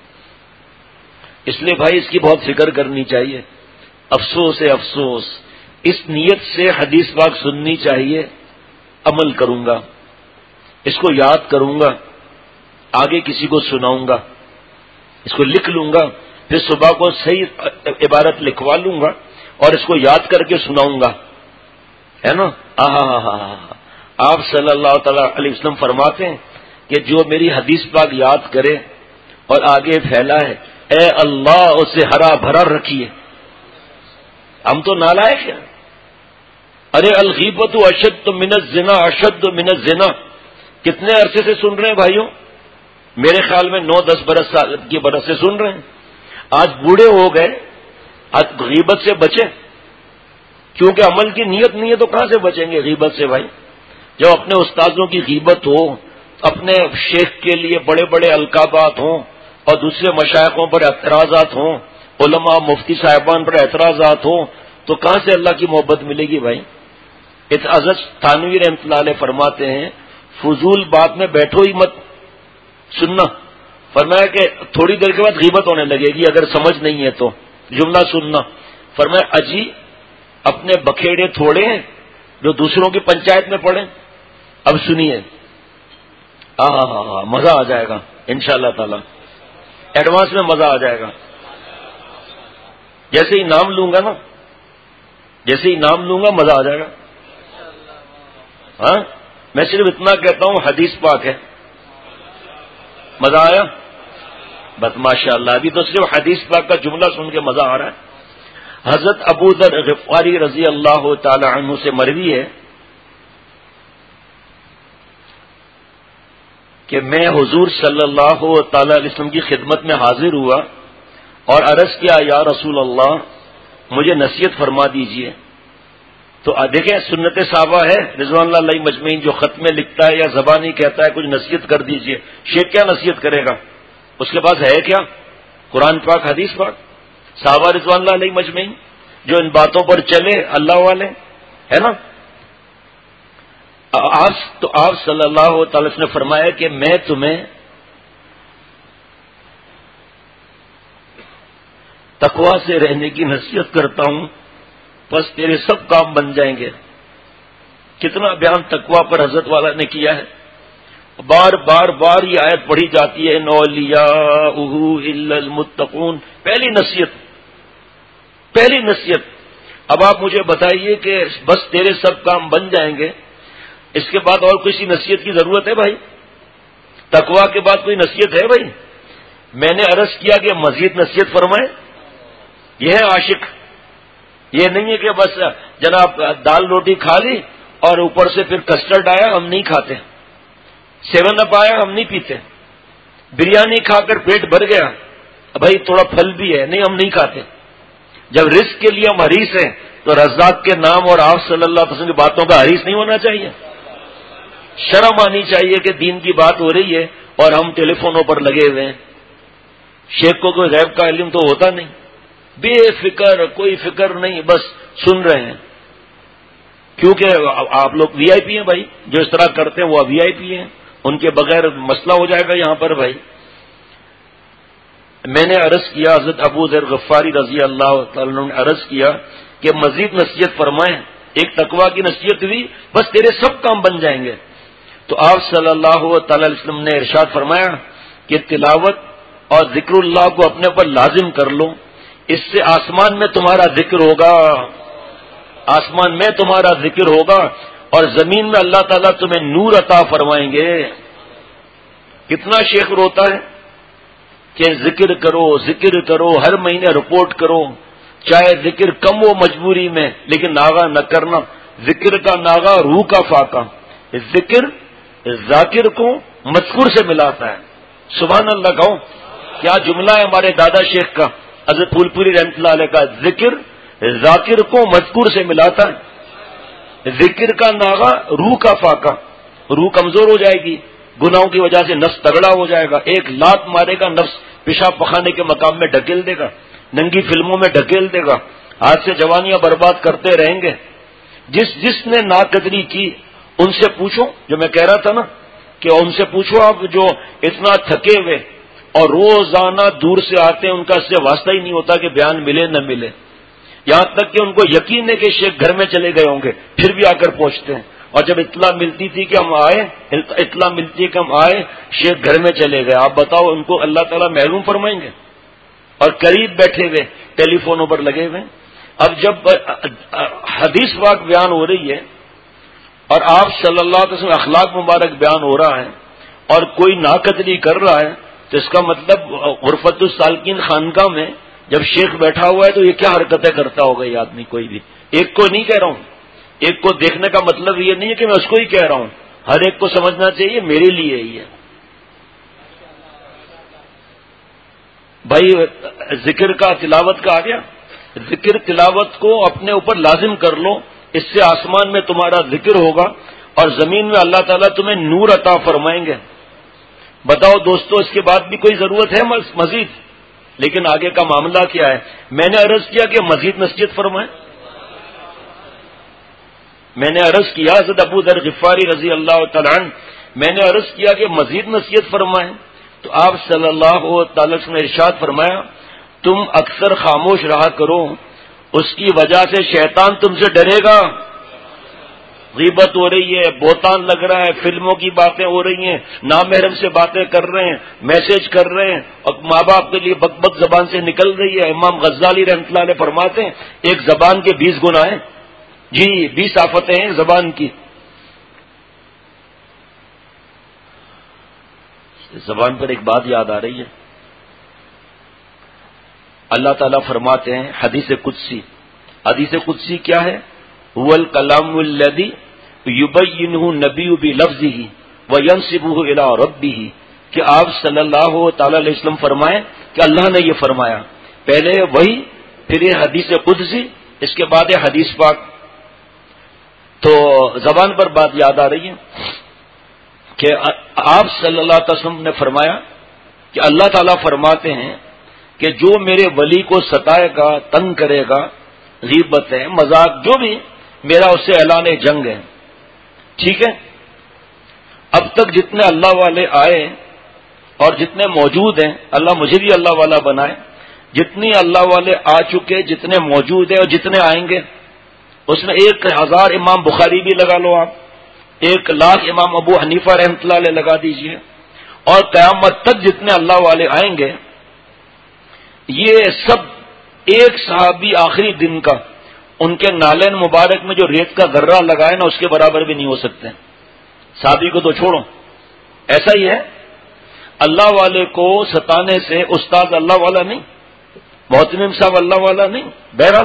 اس لیے بھائی اس کی بہت فکر کرنی چاہیے. افسوس ہے افسوس. اس نیت سے حدیث پاک سننی چاہیے. عمل کروں گا، اس کو یاد کروں گا، آگے کسی کو سناؤں گا، اس کو لکھ لوں گا، پھر صبح کو صحیح عبارت لکھوا لوں گا اور اس کو یاد کر کے سناؤں گا. ہے نا؟ آپ صلی اللہ تعالی علیہ وسلم فرماتے ہیں کہ جو میری حدیث پاک یاد کرے اور آگے پھیلا ہے، اے اللہ اسے ہرا بھرا رکھیے. ہم تو نالائق ہیں. ارے الغیبت اشد من الزنا، اشد من الزنا. کتنے عرصے سے سن رہے ہیں بھائیوں؟ میرے خیال میں 9-10 برس سے سن رہے ہیں. آج بوڑھے ہو گئے، آج غیبت سے بچیں، کیونکہ عمل کی نیت نہیں ہے تو کہاں سے بچیں گے غیبت سے بھائی؟ جب اپنے استاذوں کی غیبت ہو، اپنے شیخ کے لیے بڑے بڑے القابات ہوں اور دوسرے مشائخوں پر اعتراضات ہوں، علماء مفتی صاحبان پر اعتراضات ہوں، تو کہاں سے اللہ کی محبت ملے گی بھائی؟ حضرت تھانوی رحمۃ اللہ علیہ فرماتے ہیں فضول بات میں بیٹھو ہی مت. سننا فرمایا کہ تھوڑی دیر کے بعد غیبت ہونے لگے گی اگر سمجھ نہیں ہے تو. جملہ سننا فرمایا اجی اپنے بکھیڑے تھوڑے ہیں جو دوسروں کی پنچایت میں پڑیں. اب سنیے، مزہ آ جائے گا انشاءاللہ تعالی. ایڈوانس میں مزہ آ جائے گا. جیسے ہی نام لوں گا نا، جیسے ہی نام لوں گا مزہ آ جائے گا. ہاں میں صرف اتنا کہتا ہوں حدیث پاک ہے. مزہ آیا؟ بس ماشاء اللہ. ابھی تو صرف حدیث پاک کا جملہ سن کے مزہ آ رہا ہے. حضرت ابو ذر غفاری رضی اللہ تعالی عنہ سے مروی ہے کہ میں حضور صلی اللہ تعالی علیہ وسلم کی خدمت میں حاضر ہوا اور عرض کیا یا رسول اللہ مجھے نصیحت فرما دیجئے. تو دیکھیں سنت صحابہ ہے رضوان اللہ علیہ مجمعین، جو خط میں لکھتا ہے یا زبانی کہتا ہے کچھ نصیحت کر دیجئے. شیخ کیا نصیحت کرے گا؟ اس کے پاس ہے کیا؟ قرآن پاک، حدیث پاک. صحابہ رضوان اللہ علیہ مجمعین جو ان باتوں پر چلے، اللہ والے، ہے نا. تو آپ صلی اللہ تعالی وسلم نے فرمایا کہ میں تمہیں تقوی سے رہنے کی نصیحت کرتا ہوں، بس تیرے سب کام بن جائیں گے. کتنا بیان تقوی پر حضرت والا نے کیا ہے. بار بار بار یہ آیت پڑھی جاتی ہے، نو اولیاؤہ الا المتقون. پہلی نصیحت. اب آپ مجھے بتائیے کہ بس تیرے سب کام بن جائیں گے، اس کے بعد اور کسی نصیحت کی ضرورت ہے بھائی؟ تقوی کے بعد کوئی نصیحت ہے بھائی؟ میں نے عرض کیا کہ مزید نصیحت فرمائیں. یہ ہے عاشق. یہ نہیں ہے کہ بس جناب دال روٹی کھا لی اور اوپر سے پھر کسٹرڈ آیا ہم نہیں کھاتے، 7 اپ آیا ہم نہیں پیتے، بریانی کھا کر پیٹ بھر گیا بھائی تھوڑا پھل بھی ہے، نہیں ہم نہیں کھاتے. جب رزق کے لیے ہم حریص ہیں تو رزاق کے نام اور آپ صلی اللہ علیہ وسلم کی باتوں کا حریص نہیں ہونا چاہیے. شرم آنی چاہیے کہ دین کی بات ہو رہی ہے اور ہم ٹیلی فونوں پر لگے ہوئے ہیں. شیخ کو کوئی غیب کا علم تو ہوتا نہیں، بے فکر، کوئی فکر نہیں، بس سن رہے ہیں. کیونکہ آپ لوگ وی آئی پی ہیں بھائی، جو اس طرح کرتے ہیں وہ وی آئی پی ہیں، ان کے بغیر مسئلہ ہو جائے گا یہاں پر بھائی. میں نے عرض کیا، حضرت ابو ذر غفاری رضی اللہ تعالیٰ عنہ نے عرض کیا کہ مزید نصیحت فرمائیں. ایک تقوی کی نصیحت ہوئی، بس تیرے سب کام بن جائیں گے. تو آپ صلی اللہ تعالی علیہ وسلم نے ارشاد فرمایا کہ تلاوت اور ذکر اللہ کو اپنے پر لازم کر لو، اس سے آسمان میں تمہارا ذکر ہوگا، آسمان میں تمہارا ذکر ہوگا، اور زمین میں اللہ تعالیٰ تمہیں نور عطا فرمائیں گے. کتنا شیخ روتا ہے کہ ذکر کرو، ہر مہینے رپورٹ کرو، چاہے ذکر کم ہو مجبوری میں، لیکن ناغہ نہ کرنا. ذکر کا ناغہ روح کا فاقہ. ذکر ذاکر کو مذکور سے ملاتا ہے. سبحان اللہ کہو. کیا جملہ ہے ہمارے دادا شیخ کا، حضرت پھول پوری رحمۃ اللہ علیہ کا. ذکر ذاکر کو مذکور سے ملاتا ہے. ذکر کا ناغہ روح کا فاقہ. روح کمزور ہو جائے گی، گناہوں کی وجہ سے نفس تگڑا ہو جائے گا، ایک لات مارے گا نفس پیشاب پخانے کے مقام میں ڈھکیل دے گا، ننگی فلموں میں ڈھکیل دے گا، ہاتھ سے جوانیاں برباد کرتے رہیں گے. جس نے ناقدری کی ان سے پوچھو، جو میں کہہ رہا تھا نا کہ ان سے پوچھو آپ جو اتنا تھکے ہوئے اور روزانہ دور سے آتے ہیں، ان کا اس سے واسطہ ہی نہیں ہوتا کہ بیان ملے نہ ملے. یہاں تک کہ ان کو یقین ہے کہ شیخ گھر میں چلے گئے ہوں گے، پھر بھی آ کر پہنچتے ہیں. اور جب اطلاع ملتی تھی کہ ہم آئے، اطلاع ملتی ہے کہ ہم آئے، شیخ گھر میں چلے گئے. آپ بتاؤ ان کو اللہ تعالیٰ محروم فرمائیں گے؟ اور قریب بیٹھے ہوئے ٹیلی فونوں پر لگے ہوئے. اب جب حدیث پاک بیان ہو رہی ہے اور آپ صلی اللہ علیہ وسلم اخلاق مبارک بیان ہو رہا ہے اور کوئی ناقدری کر رہا ہے، تو اس کا مطلب غرفت السالکین خانقاہ میں جب شیخ بیٹھا ہوا ہے تو یہ کیا حرکتیں کرتا ہوگا یہ آدمی. کوئی بھی ایک کو نہیں کہہ رہا ہوں، ایک کو دیکھنے کا مطلب یہ نہیں ہے کہ میں اس کو ہی کہہ رہا ہوں، ہر ایک کو سمجھنا چاہیے میرے لیے ہی ہے بھائی. ذکر کا تلاوت کا آ گیا. ذکر تلاوت کو اپنے اوپر لازم کر لو، اس سے آسمان میں تمہارا ذکر ہوگا اور زمین میں اللہ تعالیٰ تمہیں نور عطا فرمائیں گے. بتاؤ دوستو اس کے بعد بھی کوئی ضرورت ہے مزید؟ لیکن آگے کا معاملہ کیا ہے؟ میں نے عرض کیا کہ مزید نصیحت فرمائیں. میں نے عرض کیا حضرت ابو ذر غفاری رضی اللہ تعالیٰ عنہ، میں نے عرض کیا کہ مزید نصیحت فرمائیں. تو آپ صلی اللہ تعالی وسلم نے ارشاد فرمایا تم اکثر خاموش رہا کرو، اس کی وجہ سے شیطان تم سے ڈرے گا. غیبت ہو رہی ہے، بہتان لگ رہا ہے، فلموں کی باتیں ہو رہی ہیں، نامحرم سے باتیں کر رہے ہیں، میسج کر رہے ہیں اور ماں باپ کے لیے بک بک زبان سے نکل رہی ہے. امام غزالی رحمۃ اللہ علیہ فرماتے ہیں ایک زبان کے 20 گناہ ہیں. جی 20 آفتیں ہیں زبان کی. زبان پر ایک بات یاد آ رہی ہے. اللہ تعالیٰ فرماتے ہیں حدیث قدسی. حدیث قدسی کیا ہے؟ هو الکلام الذی یبینہ النبی بلفظہ وینسبہ الی ربہ، کہ آپ صلی اللہ تعالی علیہ وسلم فرمائیں کہ اللہ نے یہ فرمایا. پہلے وہی پھر یہ حدیث قدسی، اس کے بعد یہ حدیث پاک. تو زبان پر بات یاد آ رہی ہے کہ آپ صلی اللہ علیہ وسلم نے فرمایا کہ اللہ تعالیٰ فرماتے ہیں کہ جو میرے ولی کو ستائے گا، تنگ کرے گا، غیبت ہے، مذاق، جو بھی، میرا اس سے اعلان جنگ ہے. ٹھیک ہے. اب تک جتنے اللہ والے آئے اور جتنے موجود ہیں، اللہ مجھے بھی اللہ والا بنائے، جتنی اللہ والے آ چکے، جتنے موجود ہیں اور جتنے آئیں گے، اس میں 1000 امام بخاری بھی لگا لو آپ، 1,00,000 امام ابو حنیفہ رحمۃ اللہ علیہ لگا دیجئے، اور قیامت تک جتنے اللہ والے آئیں گے، یہ سب ایک صحابی آخری دن کا ان کے نالین مبارک میں جو ریت کا ذرہ لگائے نا، اس کے برابر بھی نہیں ہو سکتے. صحابی کو تو چھوڑو، ایسا ہی ہے. اللہ والے کو ستانے سے استاد اللہ والا نہیں، محتمم صاحب اللہ والا نہیں. بہرحال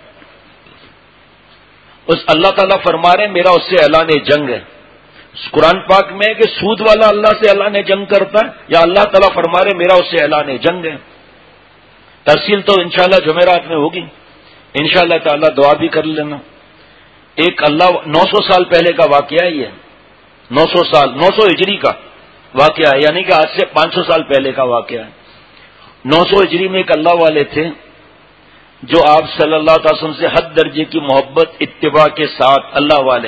اس اللہ تعالیٰ فرما رہے ہیں میرا اس سے اعلان جنگ ہے. قرآن پاک میں کہ سود والا اللہ سے اعلان جنگ کرتا ہے، یا اللہ تعالیٰ فرما رہے میرا اس سے اعلان جنگ ہے. تفصیل تو انشاءاللہ جمعرات میں ہوگی، انشاءاللہ تعالیٰ دعا بھی کر لینا. ایک 900 سال پہلے کا واقعہ ہی ہے، 900 سال، 900 ہجری کا واقعہ ہے، یعنی کہ آج سے 500 سال پہلے کا واقعہ ہے. 900 ہجری میں ایک اللہ والے تھے جو آپ صلی اللہ علیہ وسلم سے حد درجے کی محبت، اتباع کے ساتھ اللہ والے.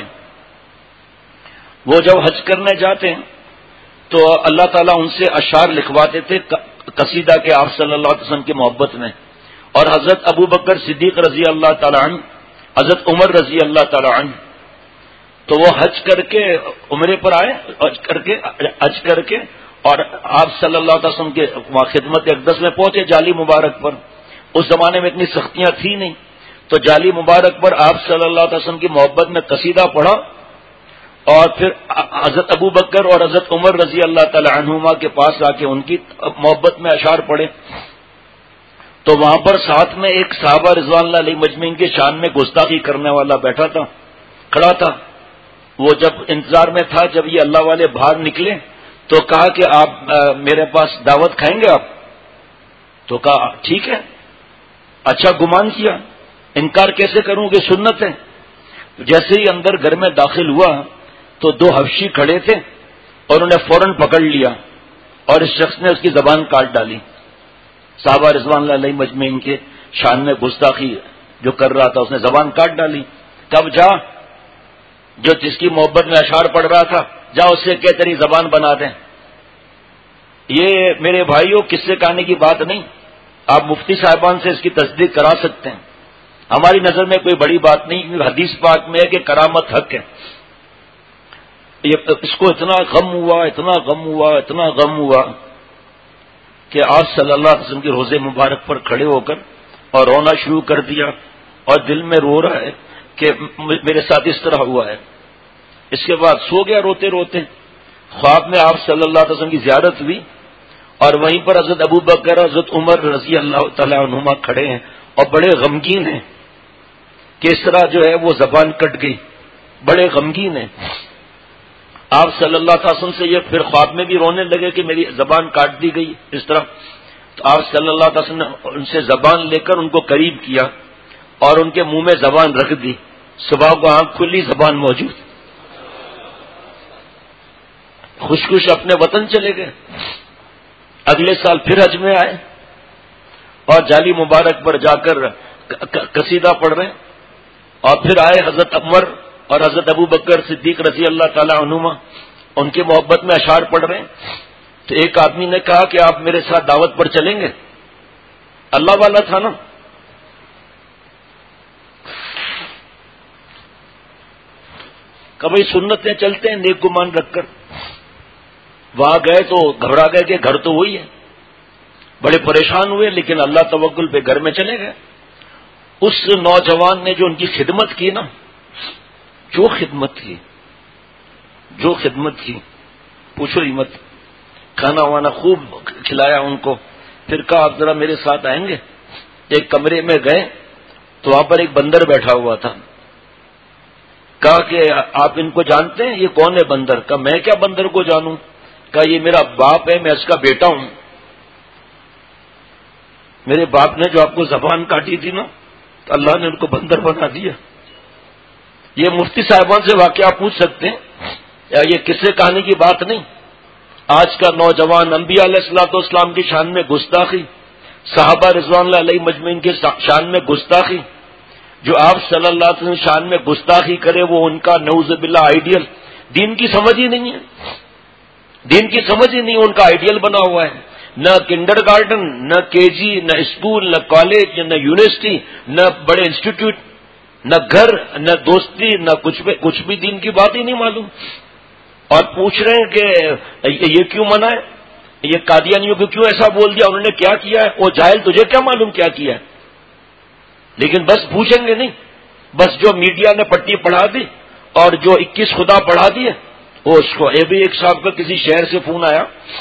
وہ جب حج کرنے جاتے ہیں تو اللہ تعالیٰ ان سے اشعار لکھواتے تھے قصیدہ کے آپ صلی اللہ علیہ وسلم کی محبت میں. اور حضرت ابو بکر صدیق رضی اللہ تعالیٰ عنہ، حضرت عمر رضی اللہ تعالیٰ عنہ، تو وہ حج کر کے عمرے پر آئے، حج کر کے اور آپ صلی اللہ علیہ وسلم کے خدمت اقدس میں پہنچے جالی مبارک پر. اس زمانے میں اتنی سختیاں تھی نہیں، تو جالی مبارک پر آپ صلی اللہ علیہ وسلم کی محبت میں قصیدہ پڑھا، اور پھر حضرت ابو بکر اور حضرت عمر رضی اللہ تعالی عنہما کے پاس آ کے ان کی محبت میں اشعار پڑھے. تو وہاں پر ساتھ میں ایک صحابہ رضوان اللہ علیہ مجمعین کے شان میں گستاخی کرنے والا بیٹھا تھا، کھڑا تھا. وہ جب انتظار میں تھا جب یہ اللہ والے باہر نکلے تو کہا کہ آپ میرے پاس دعوت کھائیں گے آپ؟ تو کہا ٹھیک ہے. اچھا گمان کیا، انکار کیسے کروں کہ سنت ہے. جیسے ہی اندر گھر میں داخل ہوا تو 2 حبشی کھڑے تھے اور انہیں فوراً پکڑ لیا اور اس شخص نے اس کی زبان کاٹ ڈالی. صحابہ رضوان اللہ علیہ مجمعین کے شان میں گستاخی جو کر رہا تھا اس نے زبان کاٹ ڈالی. کب جا جو جس کی محبت میں اشعار پڑھ رہا تھا، جا اس سے کہ تیری زبان بنا دیں. یہ میرے بھائیوں قصے کہانی کی بات نہیں، آپ مفتی صاحبان سے اس کی تصدیق کرا سکتے ہیں. ہماری نظر میں کوئی بڑی بات نہیں، حدیث پاک میں ہے کہ کرامت حق ہے. اس کو اتنا غم ہوا، اتنا غم ہوا، اتنا غم ہوا کہ آپ صلی اللہ علیہ وسلم کے روزے مبارک پر کھڑے ہو کر اور رونا شروع کر دیا، اور دل میں رو رہا ہے کہ میرے ساتھ اس طرح ہوا ہے. اس کے بعد سو گیا روتے روتے. خواب میں آپ صلی اللہ علیہ وسلم کی زیارت ہوئی اور وہیں پر حضرت ابو بکر حضرت عمر رضی اللہ تعالیٰ عنہما کھڑے ہیں اور بڑے غمگین ہیں کہ اس طرح جو ہے وہ زبان کٹ گئی، بڑے غمگین ہیں. آپ صلی اللہ علیہ وسلم سے یہ پھر خواب میں بھی رونے لگے کہ میری زبان کاٹ دی گئی اس طرح. تو آپ صلی اللہ علیہ وسلم نے ان سے زبان لے کر ان کو قریب کیا اور ان کے منہ میں زبان رکھ دی. صبح کو آنکھ کھلی، زبان موجود. خوش خوش اپنے وطن چلے گئے. اگلے سال پھر حج میں آئے اور جالی مبارک پر جا کر قصیدہ پڑھ رہے ہیں، اور پھر آئے حضرت عمر اور حضرت ابو بکر صدیق رضی اللہ تعالی عنہما، ان کی محبت میں اشعار پڑھ رہے ہیں. تو ایک آدمی نے کہا کہ آپ میرے ساتھ دعوت پر چلیں گے؟ اللہ والا تھا نا. کبھی سنتیں چلتے ہیں نیک گمان رکھ کر. وہاں گئے تو گھبرا گئے کہ گھر تو وہی ہے. بڑے پریشان ہوئے لیکن اللہ توکل پہ گھر میں چلے گئے. اس نوجوان نے جو ان کی خدمت کی نا، جو خدمت کی پوچھو ہی مت. کھانا وانا خوب کھلایا ان کو. پھر کہا آپ ذرا میرے ساتھ آئیں گے؟ ایک کمرے میں گئے تو وہاں پر ایک بندر بیٹھا ہوا تھا. کہا کہ آپ ان کو جانتے ہیں؟ یہ کون ہے بندر؟ کہا میں کیا بندر کو جانوں. کہا یہ میرا باپ ہے، میں اس کا بیٹا ہوں. میرے باپ نے جو آپ کو زبان کاٹی تھی نا، تو اللہ نے ان کو بندر بنا دیا. یہ مفتی صاحبان سے واقعہ پوچھ سکتے ہیں، یہ قصے کہانی کی بات نہیں. آج کا نوجوان انبیاء علیہ الصلوۃ والسلام کی شان میں گستاخی، صحابہ رضوان اللہ علیہ مجمعین کے شان میں گستاخی، جو آپ صلی اللہ علیہ وسلم شان میں گستاخی کرے وہ ان کا نعوذ باللہ آئیڈیل. دین کی سمجھ ہی نہیں ہے، دین کی سمجھ ہی نہیں، ان کا آئیڈیل بنا ہوا ہے. نہ کنڈر گارڈن، نہ کے جی، نہ اسکول، نہ کالج، نہ یونیورسٹی، نہ بڑے انسٹیٹیوٹ، نہ گھر، نہ دوستی، نہ کچھ بھی دین کی بات ہی نہیں معلوم. اور پوچھ رہے ہیں کہ یہ کیوں منع ہے، یہ قادیانیوں کو کیوں ایسا بول دیا، انہوں نے کیا کیا ہے؟ وہ جاہل، تجھے کیا معلوم کیا کیا ہے؟ لیکن بس پوچھیں گے نہیں، بس جو میڈیا نے پٹی پڑھا دی اور جو 21 خدا پڑھا دیے وہ اس کو. بھی ایک صاحب کا کسی شہر سے فون آیا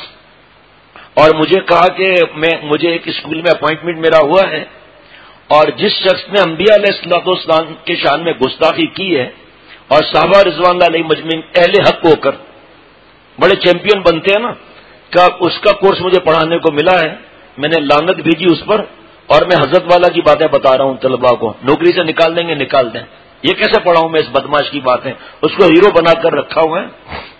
اور مجھے کہا کہ مجھے ایک اسکول میں اپوائنٹمنٹ میرا ہوا ہے، اور جس شخص نے انبیاء علیہ الصلوۃ والسلام کے شان میں گستاخی کی ہے اور صحابہ رضوان اللہ علیہ مجمعین اہل حق ہو کر بڑے چیمپئن بنتے ہیں نا، کہ اس کا کورس مجھے پڑھانے کو ملا ہے. میں نے لعنت بھیجی اس پر، اور میں حضرت والا کی باتیں بتا رہا ہوں طلباء کو. نوکری سے نکال دیں گے نکال دیں. یہ کیسے پڑھاؤں میں اس بدماش کی باتیں؟ اس کو ہیرو بنا کر رکھا ہوا ہے.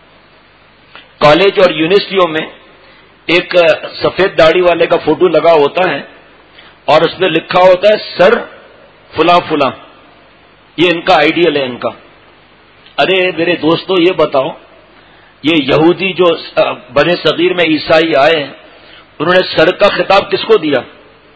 کالج اور یونیورسٹیوں میں ایک سفید داڑھی والے کا فوٹو لگا ہوتا ہے اور اس پہ لکھا ہوتا ہے سر فلاں فلاں. یہ ان کا آئیڈیل ہے ان کا. ارے میرے دوستو یہ بتاؤ، یہ یہودی جو بنی صغیر میں عیسائی آئے ہیں، انہوں نے سر کا خطاب کس کو دیا؟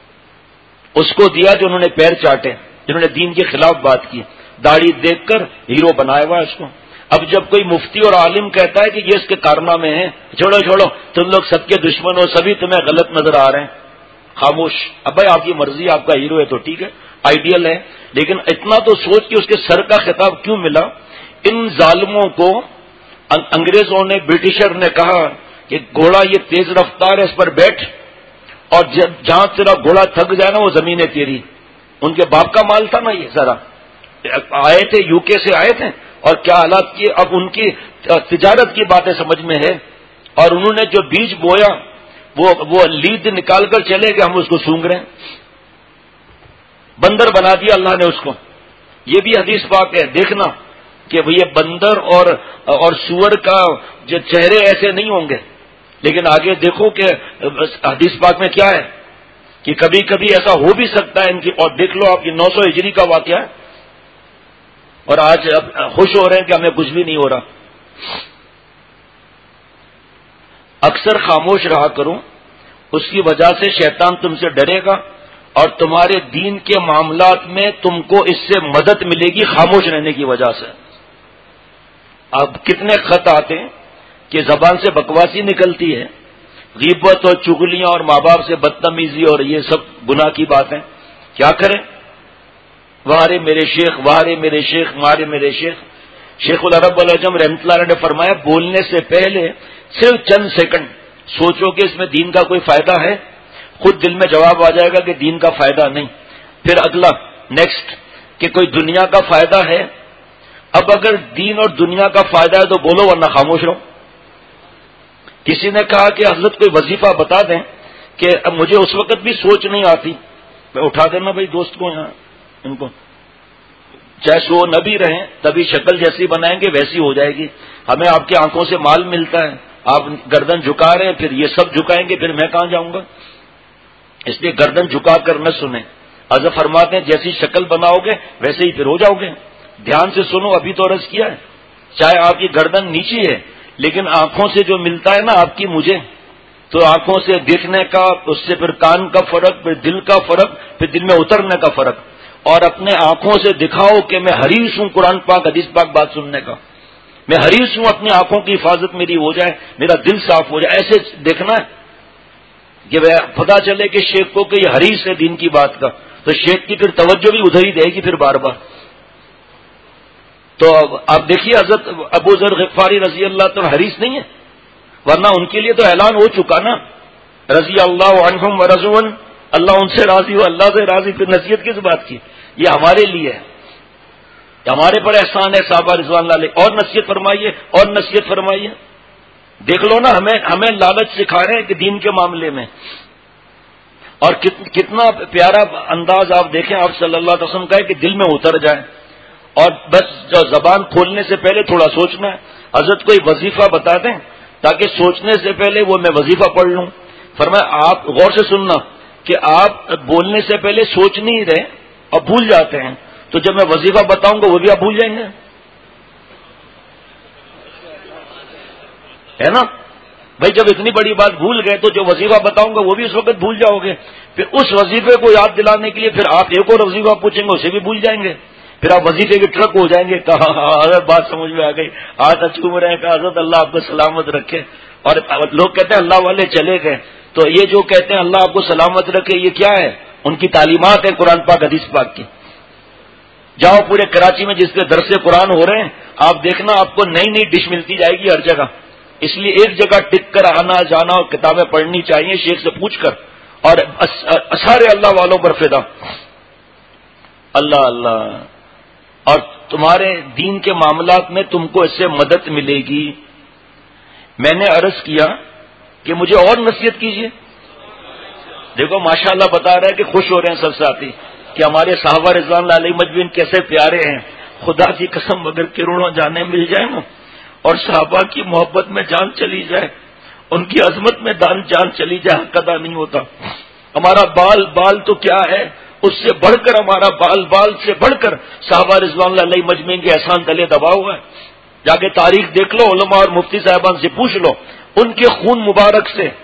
اس کو دیا جو انہوں نے پیر چاٹے، جنہوں نے دین کے خلاف بات کی. داڑھی دیکھ کر ہیرو بنایا ہوا اس کو. اب جب کوئی مفتی اور عالم کہتا ہے کہ یہ اس کے کارنامے ہیں، چھوڑو تم لوگ سب کے دشمن ہو، سبھی تمہیں غلط نظر آ رہے ہیں، خاموش. اب بھائی آپ کی مرضی، آپ کا ہیرو ہے تو ٹھیک ہے، آئیڈیل ہے، لیکن اتنا تو سوچ کہ اس کے سر کا خطاب کیوں ملا. ان ظالموں کو انگریزوں نے، برٹشر نے کہا کہ گھوڑا یہ تیز رفتار ہے، اس پر بیٹھ، اور جہاں تیرا گھوڑا تھک جائے نا وہ زمین ہے تیری. ان کے باپ کا مال تھا نا یہ. ذرا آئے تھے یو کے سے آئے تھے اور کیا حالات کیے. اب ان کی تجارت کی باتیں سمجھ میں ہے، اور انہوں نے جو بیج بویا وہ لید نکال کر چلے کہ ہم اس کو سونگ رہے ہیں. بندر بنا دیا اللہ نے اس کو. یہ بھی حدیث پاک ہے، دیکھنا کہ یہ بندر اور سور کا جو چہرے ایسے نہیں ہوں گے، لیکن آگے دیکھو کہ حدیث پاک میں کیا ہے کہ کبھی کبھی ایسا ہو بھی سکتا ہے ان کی. اور دیکھ لو آپ کی 900 ہجری کا واقعہ ہے، اور آج اب خوش ہو رہے ہیں کہ ہمیں کچھ بھی نہیں ہو رہا. اکثر خاموش رہا کروں، اس کی وجہ سے شیطان تم سے ڈرے گا اور تمہارے دین کے معاملات میں تم کو اس سے مدد ملے گی خاموش رہنے کی وجہ سے. اب کتنے خط آتے ہیں کہ زبان سے بکواسی نکلتی ہے، غیبت اور چغلیاں اور ماں باپ سے بدتمیزی اور یہ سب گناہ کی باتیں. کیا کریں؟ وارے میرے شیخ، وارے میرے شیخ، مارے میرے شیخ. شیخ العرب العجم رحمۃ اللہ علیہ نے فرمایا بولنے سے پہلے صرف چند سیکنڈ سوچو کہ اس میں دین کا کوئی فائدہ ہے، خود دل میں جواب آ جائے گا کہ دین کا فائدہ نہیں. پھر اگلا نیکسٹ کہ کوئی دنیا کا فائدہ ہے. اب اگر دین اور دنیا کا فائدہ ہے تو بولو ورنہ خاموش رہو. کسی نے کہا کہ حضرت کوئی وظیفہ بتا دیں کہ اب مجھے اس وقت بھی سوچ نہیں آتی. میں اٹھا دینا بھائی دوست کو، یہاں ان کو چاہے سو نہ بھی رہیں تبھی شکل جیسی بنائیں گے ویسی ہو جائے گی. ہمیں آپ کی آنکھوں سے مال ملتا ہے، آپ گردن جھکا رہے ہیں، پھر یہ سب جھکائیں گے، پھر میں کہاں جاؤں گا؟ اس لیے گردن جھکا کر نہ سنیں. حضرت فرماتے ہیں جیسی شکل بناؤ گے ویسے ہی پھر ہو جاؤ گے. دھیان سے سنو، ابھی تو عرض کیا ہے، چاہے آپ کی گردن نیچی ہے لیکن آنکھوں سے جو ملتا ہے نا آپ کی مجھے، تو آنکھوں سے دیکھنے کا، اس سے پھر کان کا فرق، پھر دل کا فرق، پھر دل میں اترنے کا فرق. اور اپنے آنکھوں سے دکھاؤ کہ میں حریص ہوں قرآن پاک حدیث پاک بات سننے کا، میں حریص ہوں اپنی آنکھوں کی حفاظت میری ہو جائے، میرا دل صاف ہو جائے. ایسے دیکھنا ہے کہ پتا چلے کہ شیخ کو کہ یہ حریص ہے دین کی بات کا، تو شیخ کی پھر توجہ بھی ادھر ہی رہے گی پھر بار بار. تو آپ دیکھیے حضرت ابو ذر غفاری رضی اللہ تعالی حریص نہیں ہے، ورنہ ان کے لیے تو اعلان ہو چکا نا، رضی اللہ عنہم ورضوا، اللہ ان سے راضی ہو، اللہ سے راضی، پھر نصیحت کس بات کی؟ یہ ہمارے لیے ہے، ہمارے پر احسان ہے صحابہ رضوان اللہ علیہ. اور نصیحت فرمائیے، اور نصیحت فرمائیے. دیکھ لو نا، ہمیں لالچ سکھا رہے ہیں کہ دین کے معاملے میں. اور کتنا پیارا انداز آپ دیکھیں، آپ صلی اللہ علیہ وسلم کا ہے کہ دل میں اتر جائے، اور بس جو زبان کھولنے سے پہلے تھوڑا سوچنا ہے۔ حضرت کوئی وظیفہ بتا دیں تاکہ سوچنے سے پہلے وہ میں وظیفہ پڑھ لوں۔ فرمایا آپ غور سے سننا کہ آپ بولنے سے پہلے سوچ نہیں رہے اور بھول جاتے ہیں، تو جب میں وظیفہ بتاؤں گا وہ بھی آپ بھول جائیں گے، ہے نا بھائی؟ جب اتنی بڑی بات بھول گئے تو جو وظیفہ بتاؤں گا وہ بھی اس وقت بھول جاؤ گے، پھر اس وظیفے کو یاد دلانے کے لیے پھر آپ ایک اور وظیفہ پوچھیں گے، اسے بھی بھول جائیں گے، پھر آپ وظیفے کے ٹرک ہو جائیں گے۔ کہا حضرت بات سمجھ میں آ گئی، آج چوم رہے ہیں، کہا حضرت اللہ آپ کو سلامت رکھے۔ اور لوگ کہتے ہیں اللہ والے چلے گئے، تو یہ جو کہتے ہیں اللہ آپ کو سلامت رکھے، یہ کیا ہے؟ ان کی تعلیمات ہیں قرآن پاک حدیث پاک کی۔ جاؤ پورے کراچی میں جس کے درس قرآن ہو رہے ہیں، آپ دیکھنا آپ کو نئی نئی ڈش ملتی جائے گی ہر جگہ۔ اس لیے ایک جگہ ٹک کر آنا جانا اور کتابیں پڑھنی چاہیے شیخ سے پوچھ کر، اور سارے اللہ والوں پر فدا۔ اللہ اللہ، اور تمہارے دین کے معاملات میں تم کو اس سے مدد ملے گی۔ میں نے عرض کیا کہ مجھے اور نصیحت کیجیے۔ دیکھو ماشاءاللہ بتا رہے ہیں کہ خوش ہو رہے ہیں سب ساتھی کہ ہمارے صحابہ رضوان اللہ علیہ مجمعین کیسے پیارے ہیں۔ خدا کی قسم اگر کروڑوں جانیں مل جائیں نا، اور صحابہ کی محبت میں جان چلی جائے، ان کی عظمت میں جان چلی جائے، حق ادا نہیں ہوتا۔ ہمارا بال تو کیا ہے، اس سے بڑھ کر ہمارا بال سے بڑھ کر صحابہ رضوان اللہ علیہ مجمعین کے احسان تلے دبا ہوا ہے۔ جا کے تاریخ دیکھ لو، علماء اور مفتی صاحبان سے پوچھ لو، ان کے خون مبارک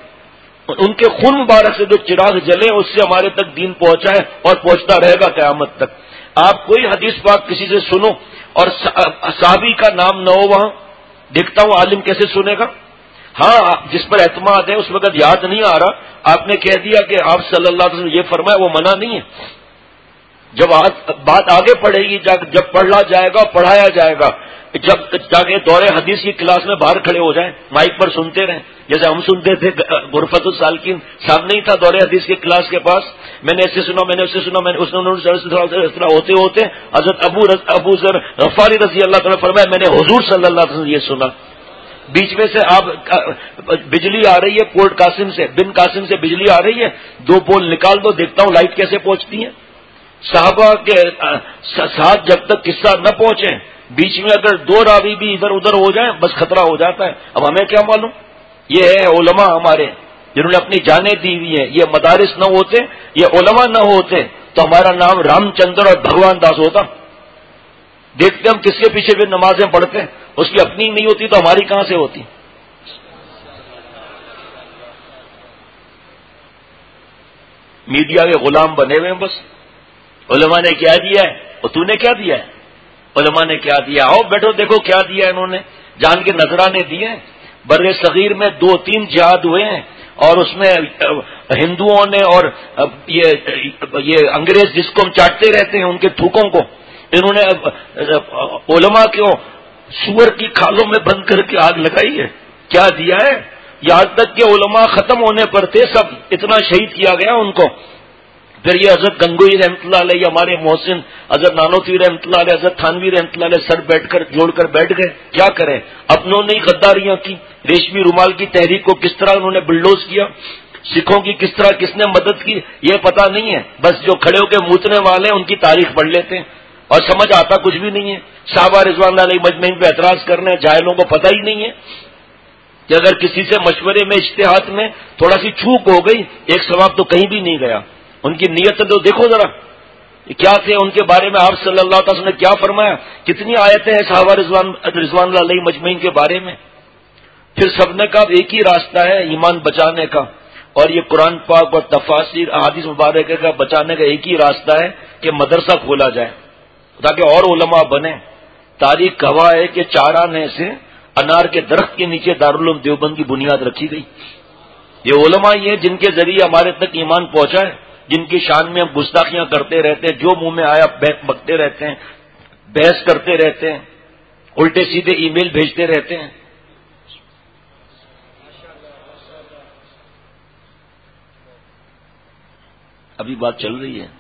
سے جو چراغ جلے اس سے ہمارے تک دین پہنچا ہے اور پہنچتا رہے گا قیامت تک۔ آپ کوئی حدیث پاک کسی سے سنو اور صحابی کا نام نہ ہو وہاں، دیکھتا ہوں عالم کیسے سنے گا؟ ہاں جس پر اعتماد ہے اس وقت یاد نہیں آ رہا، آپ نے کہہ دیا کہ آپ صلی اللہ علیہ وسلم یہ فرمایا، وہ منع نہیں ہے۔ جب بات آگے پڑھے گی، جب پڑھا جائے گا پڑھایا جائے گا، جب جاگے دور حدیث کی کلاس میں باہر کھڑے ہو جائیں، مائک پر سنتے رہیں جیسے ہم سنتے تھے غرفت السالکین، سامنے ہی تھا دور حدیث کی کلاس کے پاس، میں نے ایسے سنا، میں نے اسے سنا، میں نے اس طرح ہوتے ہوتے حضرت ابو ذر غفاری رضی اللہ تعالیٰ فرمایا میں نے حضور صلی اللہ علیہ وسلم یہ سنا۔ بیچ میں سے آپ بجلی آ رہی ہے پورٹ قاسم سے، بن قاسم سے بجلی آ رہی ہے، 2 پول نکال دو، دیکھتا ہوں لائٹ کیسے پہنچتی ہے۔ صحابہ کے ساتھ جب تک قصہ نہ پہنچے، بیچ میں اگر 2 راوی بھی ادھر ادھر ہو جائیں بس خطرہ ہو جاتا ہے۔ اب ہمیں کیا معلوم؟ یہ ہے علماء ہمارے جنہوں نے اپنی جانیں دی ہوئی ہیں۔ یہ مدارس نہ ہوتے، یہ علماء نہ ہوتے تو ہمارا نام رام چندر اور بھگوان داس ہوتا۔ دیکھتے ہم کس کے پیچھے بھی نمازیں پڑھتے ہیں، اس کی اپنی نہیں ہوتی تو ہماری کہاں سے ہوتی؟ میڈیا کے غلام بنے ہوئے ہیں بس۔ علماء نے کیا دیا ہے اور تو نے کیا دیا ہے؟ علماء نے کیا دیا؟ آؤ بیٹھو دیکھو کیا دیا ہے انہوں نے، جان کے نذرانے دیے ہیں۔ بر صغیر میں 2-3 جہاد ہوئے ہیں، اور اس میں ہندوؤں نے اور یہ انگریز جس کو ہم چاٹتے رہتے ہیں ان کے تھوکوں کو، انہوں نے علماء کو سور کی کھالوں میں بند کر کے آگ لگائی ہے۔ کیا دیا ہے؟ یہاں تک کہ علماء ختم ہونے پر تھے سب، اتنا شہید کیا گیا ان کو۔ پھر یہ حضرت گنگوئی رحمۃ اللہ علیہ، ہمارے محسن حضرت نانوتوی رحمۃ اللہ علیہ، حضرت تھانوی رحمۃ اللہ علیہ سر جوڑ کر بیٹھ گئے۔ کیا کریں؟ اپنوں نے غداریاں کی، ریشمی رومال کی تحریک کو کس طرح انہوں نے بلڈوز کیا، سکھوں کی کس طرح کس نے مدد کی، یہ پتہ نہیں ہے۔ بس جو کھڑے ہو کے موتنے والے ہیں ان کی تاریخ پڑھ لیتے ہیں اور سمجھ آتا کچھ بھی نہیں ہے۔ صحابہ رضوان اللہ علیہ مجمعین پہ اعتراض کرنے جاہلوں کو پتہ ہی نہیں ہے کہ اگر کسی سے مشورے میں اجتہاد میں تھوڑا سی چوک ہو گئی، ایک ثواب تو کہیں بھی نہیں گیا۔ ان کی نیت تو دیکھو ذرا کیا تھے، ان کے بارے میں آپ صلی اللہ علیہ وسلم نے کیا فرمایا، کتنی آیتیں ہیں صحابہ رضوان اللہ علیہ مجمعین کے بارے میں۔ پھر سب نے کہا ایک ہی راستہ ہے ایمان بچانے کا، اور یہ قرآن پاک اور تفاسیر احادیث مبارکہ کا بچانے کا ایک ہی راستہ ہے کہ مدرسہ کھولا جائے تاکہ اور علماء بنے۔ تاریخ گواہ ہے کہ 4 آنے سے انار کے درخت کے نیچے دارالعلوم دیوبند کی بنیاد رکھی گئی۔ یہ علماء ہی ہیں جن کے ذریعے ہمارے تک ایمان پہنچا ہے، جن کی شان میں ہم گستاخیاں کرتے رہتے ہیں، جو منہ میں آیا بکتے رہتے ہیں، بحث کرتے رہتے ہیں، الٹے سیدھے ای میل بھیجتے رہتے ہیں۔ ابھی بات چل رہی ہے۔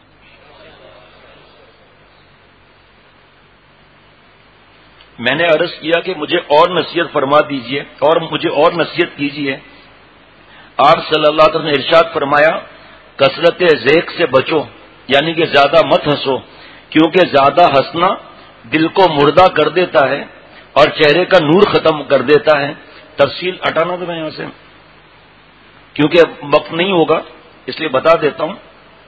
میں نے عرض کیا کہ مجھے اور نصیحت فرما دیجئے اور مجھے اور نصیحت کیجئے۔ آپ صلی اللہ علیہ وسلم نے ارشاد فرمایا کثرت ضحک سے بچو، یعنی کہ زیادہ مت ہنسو، کیونکہ زیادہ ہنسنا دل کو مردہ کر دیتا ہے اور چہرے کا نور ختم کر دیتا ہے۔ تفصیل ہٹانا تو میں یہاں سے، کیونکہ وقت نہیں ہوگا اس لیے بتا دیتا ہوں۔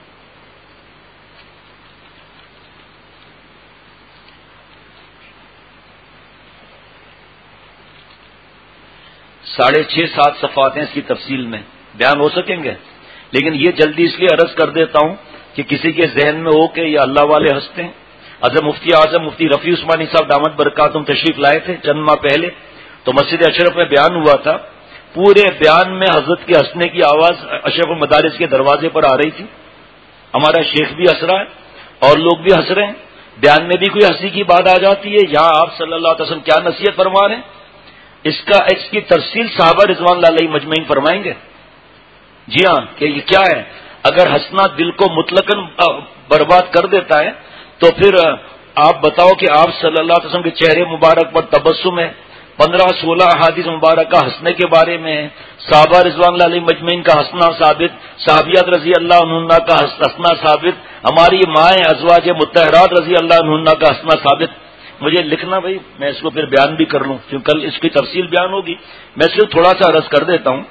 ساڑھے 6-7 صفحات ہیں اس کی تفصیل میں، بیان ہو سکیں گے، لیکن یہ جلدی اس لیے عرض کر دیتا ہوں کہ کسی کے ذہن میں ہو کہ یہ اللہ والے ہنستے ہیں۔ حضرت مفتی اعظم مفتی رفیع عثمانی صاحب دامت برکاتہم تشریف لائے تھے چند ماہ پہلے، تو مسجد اشرف میں بیان ہوا تھا، پورے بیان میں حضرت کے ہنسنے کی آواز اشرف المدارس کے دروازے پر آ رہی تھی۔ ہمارا شیخ بھی ہنس رہا ہے اور لوگ بھی ہنس رہے ہیں، بیان میں بھی کوئی ہنسی کی بات آ جاتی ہے، یہاں آپ صلی اللہ علیہ وسلم کیا نصیحت فرما رہے ہیں، اس کی تفصیل صحابہ رضوان اللہ علیہ مجمعین فرمائیں گے۔ جی ہاں، کہ یہ کیا ہے، اگر ہنسنا دل کو مطلقاً برباد کر دیتا ہے تو پھر آپ بتاؤ کہ آپ صلی اللہ علیہ وسلم کے چہرے مبارک پر تبسم ہے، 15-16 احادیث مبارکہ ہنسنے کے بارے میں ہے، صحابہ رضوان اللہ علیہ مجمعین کا ہنسنا ثابت، صحابیات رضی اللہ عنہ کا ہنسنا ثابت، ہماری مائیں ازواج مطہرات رضی اللہ عنہ کا ہنسنا ثابت۔ مجھے لکھنا بھائی، میں اس کو پھر بیان بھی کر لوں، کیونکہ کل اس کی تفصیل بیان ہوگی، میں صرف تھوڑا سا عرض کر دیتا ہوں۔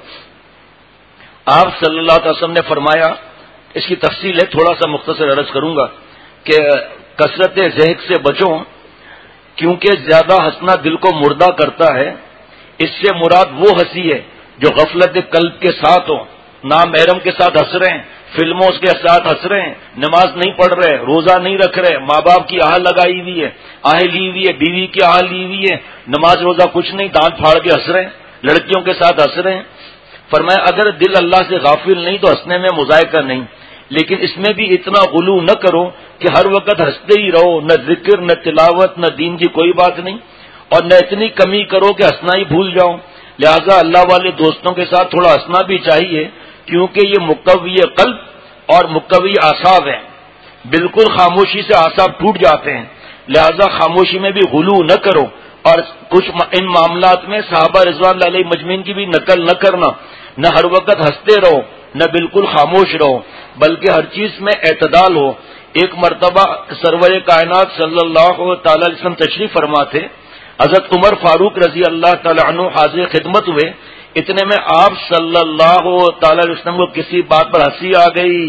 آپ صلی اللہ علیہ وسلم نے فرمایا، اس کی تفصیل ہے، تھوڑا سا مختصر عرض کروں گا کہ کثرت ضحک سے بچو، کیونکہ زیادہ ہنسنا دل کو مردہ کرتا ہے۔ اس سے مراد وہ ہنسی ہے جو غفلت قلب کے ساتھ ہو، نامحرم کے ساتھ ہنس رہے ہیں، فلموں کے ساتھ ہنس رہے ہیں، نماز نہیں پڑھ رہے، روزہ نہیں رکھ رہے، ماں باپ کی آہ لگائی ہوئی ہے، آہ لی ہوئی ہے، بیوی کی آہ لی ہوئی ہے، نماز روزہ کچھ نہیں، دانت پھاڑ کے ہنس رہے ہیں، لڑکیوں کے ساتھ ہنس رہے ہیں۔ فرمایا اگر دل اللہ سے غافل نہیں تو ہنسنے میں مذائقہ نہیں، لیکن اس میں بھی اتنا غلو نہ کرو کہ ہر وقت ہنستے ہی رہو، نہ ذکر نہ تلاوت نہ دین کی کوئی بات نہیں، اور نہ اتنی کمی کرو کہ ہنسنا ہی بھول جاؤ۔ لہذا اللہ والے دوستوں کے ساتھ تھوڑا ہنسنا بھی چاہیے، کیونکہ یہ مقوی قلب اور مقوی اعصاب ہے، بالکل خاموشی سے اعصاب ٹوٹ جاتے ہیں، لہذا خاموشی میں بھی غلو نہ کرو، اور کچھ ان معاملات میں صحابہ رضوان اللہ علیہ مجمعین کی بھی نقل نہ کرنا، نہ ہر وقت ہنستے رہو نہ بالکل خاموش رہو، بلکہ ہر چیز میں اعتدال ہو۔ ایک مرتبہ سرور کائنات صلی اللہ تعالی علیہ وسلم تشریف فرما تھے، حضرت عمر فاروق رضی اللہ تعالی عنہ حاضر خدمت ہوئے، اتنے میں آپ صلی اللہ تعالی علیہ وسلم کو کسی بات پر ہنسی آ گئی،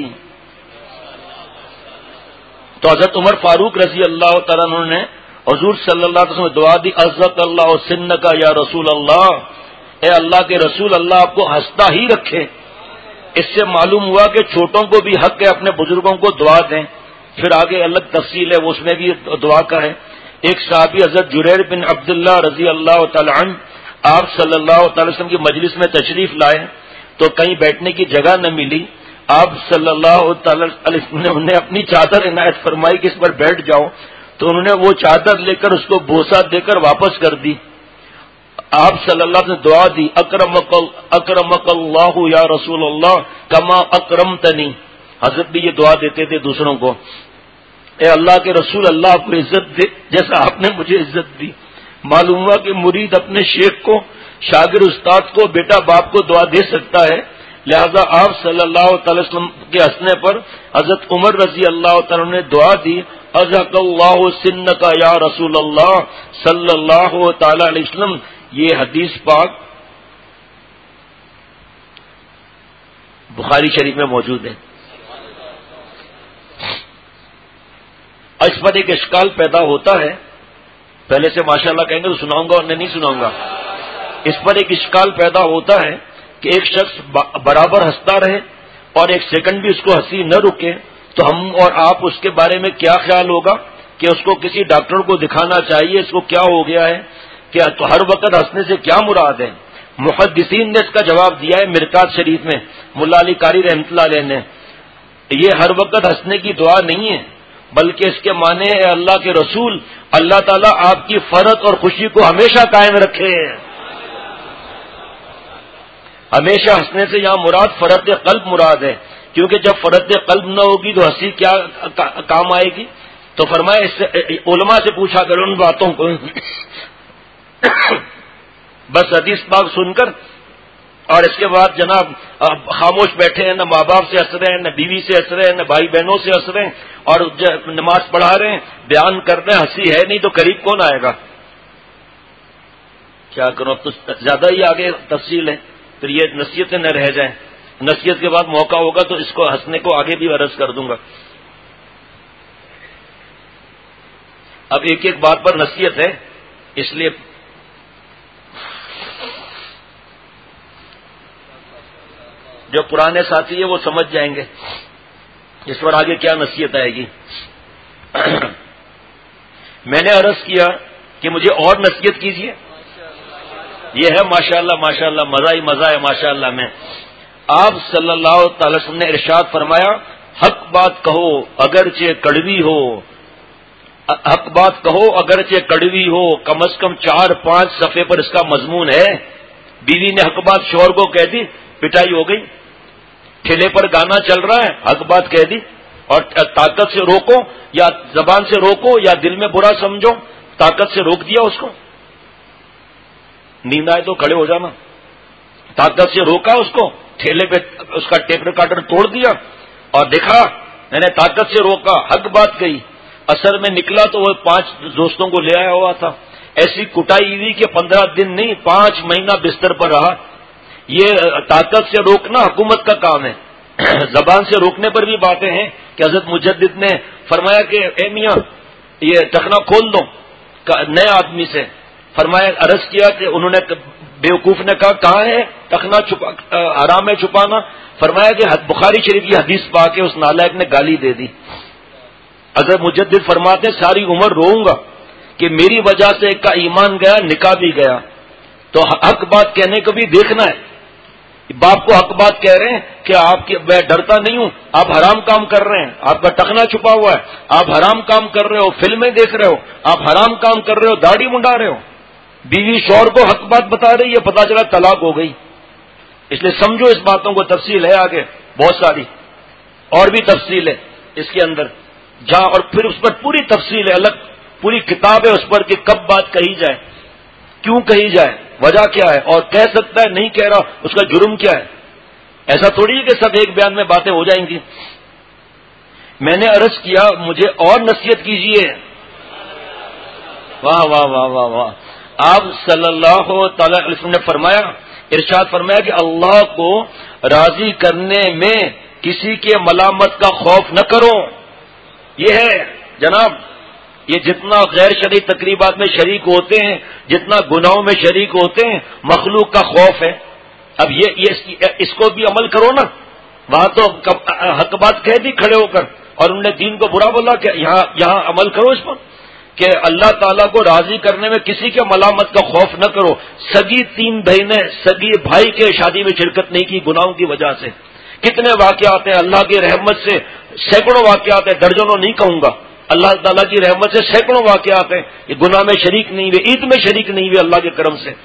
تو حضرت عمر فاروق رضی اللہ تعالیٰ عنہ نے حضور صلی اللہ علیہ وسلم دعا دی، عزت اللہ سنکا یا رسول اللہ، اے اللہ کے رسول، اللہ آپ کو ہنستا ہی رکھے۔ اس سے معلوم ہوا کہ چھوٹوں کو بھی حق ہے اپنے بزرگوں کو دعا دیں، پھر آگے الگ تفصیل ہے، اس میں بھی دعا کا ہے۔ ایک صحابی حضرت جریر بن عبداللہ رضی اللہ تعالی عنہ آپ صلی اللہ تعالی وسلم کی مجلس میں تشریف لائے تو کہیں بیٹھنے کی جگہ نہ ملی، آپ صلی اللہ تعالی علیہ وسلم نے اپنی چادر عنایت فرمائی کہ اس پر بیٹھ جاؤ، تو انہوں نے وہ چادر لے کر اس کو بوسہ دے کر واپس کر دی۔ آپ صلی اللہ علیہ وسلم نے دعا دی، اکرمک اللہ یا رسول اللہ کما اکرمتنی، حضرت بھی یہ دعا دیتے تھے دوسروں کو، اے اللہ کے رسول، اللہ آپ کو عزت دے جیسا آپ نے مجھے عزت دی۔ معلوم ہوا کہ مرید اپنے شیخ کو، شاگرد استاد کو، بیٹا باپ کو دعا دے سکتا ہے، لہذا آپ صلی اللہ تعالی وسلم کے ہنسنے پر حضرت عمر رضی اللہ تعالی نے دعا دی، اذاک اللہ سنکا یا رسول اللہ صلی اللہ تعالی علیہ وسلم۔ یہ حدیث پاک بخاری شریف میں موجود ہے۔ اس پر ایک اشکال پیدا ہوتا ہے، پہلے سے ماشاءاللہ کہیں گے تو سناؤں گا اور نہیں سناؤں گا۔ اس پر ایک اشکال پیدا ہوتا ہے کہ ایک شخص برابر ہنستا رہے اور ایک سیکنڈ بھی اس کو ہنسی نہ رکے، تو ہم اور آپ اس کے بارے میں کیا خیال ہوگا کہ اس کو کسی ڈاکٹر کو دکھانا چاہیے، اس کو کیا ہو گیا ہے، کہ تو ہر وقت ہنسنے سے کیا مراد ہے؟ محدثین نے اس کا جواب دیا ہے مرکات شریف میں، ملا علی قاری رحمۃ اللہ علیہ نے، یہ ہر وقت ہنسنے کی دعا نہیں ہے، بلکہ اس کے معنی ہے اللہ کے رسول، اللہ تعالیٰ آپ کی فرحت اور خوشی کو ہمیشہ قائم رکھے۔ ہمیشہ ہنسنے سے یہاں مراد فرحت قلب مراد ہے، کیونکہ جب فرحت قلب نہ ہوگی تو ہنسی کیا کام آئے گی؟ تو فرمایا اس سے علماء سے پوچھا کرو ان باتوں کو، بس حدیث پاک سن کر اور اس کے بعد جناب خاموش بیٹھے ہیں، نہ ماں باپ سے ہنس رہے ہیں، نہ بیوی سے ہنس رہے ہیں، نہ بھائی بہنوں سے ہنس رہے ہیں، اور نماز پڑھا رہے ہیں، بیان کر رہے ہیں، ہنسی ہے نہیں تو قریب کون آئے گا؟ کیا کروں؟ اب تو زیادہ ہی آگے تفصیل ہے، پھر یہ نصیحتیں نہ رہ جائیں. نصیحت کے بعد موقع ہوگا تو اس کو ہنسنے کو آگے بھی عرض کر دوں گا. اب ایک ایک بات پر نصیحت ہے، اس لیے جو پرانے ساتھی ہیں وہ سمجھ جائیں گے اس پر آگے کیا نصیحت آئے گی. میں نے عرض کیا کہ مجھے اور نصیحت کیجیے. یہ ہے ماشاءاللہ ماشاءاللہ، مزہ ہی مزہ ہے ماشاءاللہ میں. آپ صلی اللہ تعالی وسلم نے ارشاد فرمایا، حق بات کہو اگرچہ کڑوی ہو، حق بات کہو اگرچہ کڑوی ہو. کم از کم 4-5 صفحے پر اس کا مضمون ہے. بیوی نے حق بات شوہر کو کہہ دی، پٹائی ہو گئی. ٹھیلے پر گانا چل رہا ہے، حق بات کہہ دی، اور طاقت سے روکو، یا زبان سے روکو یا دل میں برا سمجھو، طاقت سے روک دیا اس کو. نیند آئے تو کھڑے ہو جانا. طاقت سے روکا اس کو، ٹھیلے پہ اس کا ٹیپ ریکارڈر توڑ دیا اور دیکھا میں نے طاقت سے روکا، حق بات کہی. اثر میں نکلا تو وہ 5 دوستوں کو لے آیا ہوا تھا. ایسی کٹائی ہوئی کہ 15 دن نہیں 5 مہینہ بستر پر رہا. یہ طاقت سے روکنا حکومت کا کام ہے. زبان سے روکنے پر بھی باتیں ہیں کہ حضرت مجدد نے فرمایا کہ اے میاں یہ ٹخنا کھول دو نئے آدمی سے. فرمایا، عرض کیا کہ انہوں نے بیوقوف نے کہا کہاں ہے ٹخنا حرام ہے چھپانا. فرمایا کہ بخاری شریف کی حدیث پا کے اس نالائق نے گالی دے دی. حضرت مجدد فرماتے ہیں ساری عمر روؤں گا کہ میری وجہ سے ایک کا ایمان گیا، نکاح بھی گیا. تو حق بات کہنے کو بھی دیکھنا ہے. باپ کو حق بات کہہ رہے ہیں کہ آپ کی میں ڈرتا نہیں ہوں، آپ حرام کام کر رہے ہیں، آپ کا ٹخنا چھپا ہوا ہے، آپ حرام کام کر رہے ہو، فلمیں دیکھ رہے ہو، آپ حرام کام کر رہے ہو، داڑھی منڈا رہے ہو. بیوی شوہر کو حق بات بتا رہی ہے، پتا چلا طلاق ہو گئی. اس لیے سمجھو اس باتوں کو. تفصیل ہے آگے بہت ساری، اور بھی تفصیل ہے اس کے اندر جہاں، اور پھر اس پر پوری تفصیل ہے، الگ پوری کتاب ہے اس پر کہ کب بات کہی جائے، کیوں کہی جائے، وجہ کیا ہے، اور کہہ سکتا ہے نہیں کہہ رہا اس کا جرم کیا ہے. ایسا تھوڑی ہے کہ سب ایک بیان میں باتیں ہو جائیں گی. میں نے عرض کیا مجھے اور نصیحت کیجیے. واہ واہ واہ واہ واہ. آپ صلی اللہ تعالی علیہ وسلم نے فرمایا، ارشاد فرمایا کہ اللہ کو راضی کرنے میں کسی کے ملامت کا خوف نہ کرو. یہ ہے جناب، یہ جتنا غیر شرعی تقریبات میں شریک ہوتے ہیں، جتنا گناہوں میں شریک ہوتے ہیں، مخلوق کا خوف ہے. اب یہ اس کو بھی عمل کرو نا. وہاں تو حق بات کہہ دی کھڑے ہو کر، اور انہوں نے دین کو برا بولا کہ یہاں عمل کرو اس پر کہ اللہ تعالیٰ کو راضی کرنے میں کسی کے ملامت کا خوف نہ کرو. سگی 3 بہنیں سگی بھائی کے شادی میں شرکت نہیں کی گناہوں کی وجہ سے. کتنے واقعات ہیں اللہ کی رحمت سے، سینکڑوں واقعات ہیں، درجنوں نہیں کہوں گا. اللہ تعالیٰ کی رحمت سے سینکڑوں واقعات ہیں یہ گناہ میں شریک نہیں ہوئے، عید میں شریک نہیں ہوئے اللہ کے کرم سے.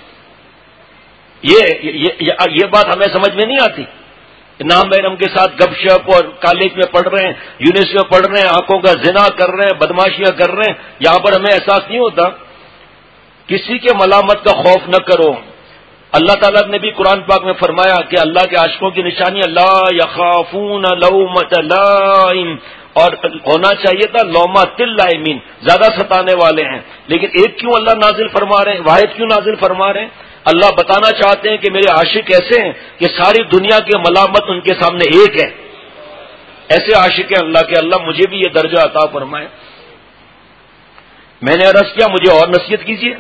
یہ بات ہمیں سمجھ میں نہیں آتی. نام محرم کے ساتھ گپ شپ، اور کالج میں پڑھ رہے ہیں، یونیورسٹی میں پڑھ رہے ہیں، آنکھوں کا زنا کر رہے ہیں، بدماشیاں کر رہے ہیں. یہاں پر ہمیں احساس نہیں ہوتا. کسی کے ملامت کا خوف نہ کرو. اللہ تعالیٰ نے بھی قرآن پاک میں فرمایا کہ اللہ کے عاشقوں کی نشانی لا یخافون لومۃ لائم، اور ہونا چاہیے تھا لومۃ لائمین، زیادہ ستانے والے ہیں. لیکن ایک کیوں اللہ نازل فرما رہے ہیں، واحد کیوں نازل فرما رہے ہیں؟ اللہ بتانا چاہتے ہیں کہ میرے عاشق ایسے ہیں کہ ساری دنیا کی ملامت ان کے سامنے ایک ہے. ایسے عاشق ہیں اللہ کے. اللہ مجھے بھی یہ درجہ عطا فرمائے. میں نے عرض کیا مجھے اور نصیحت کیجیے.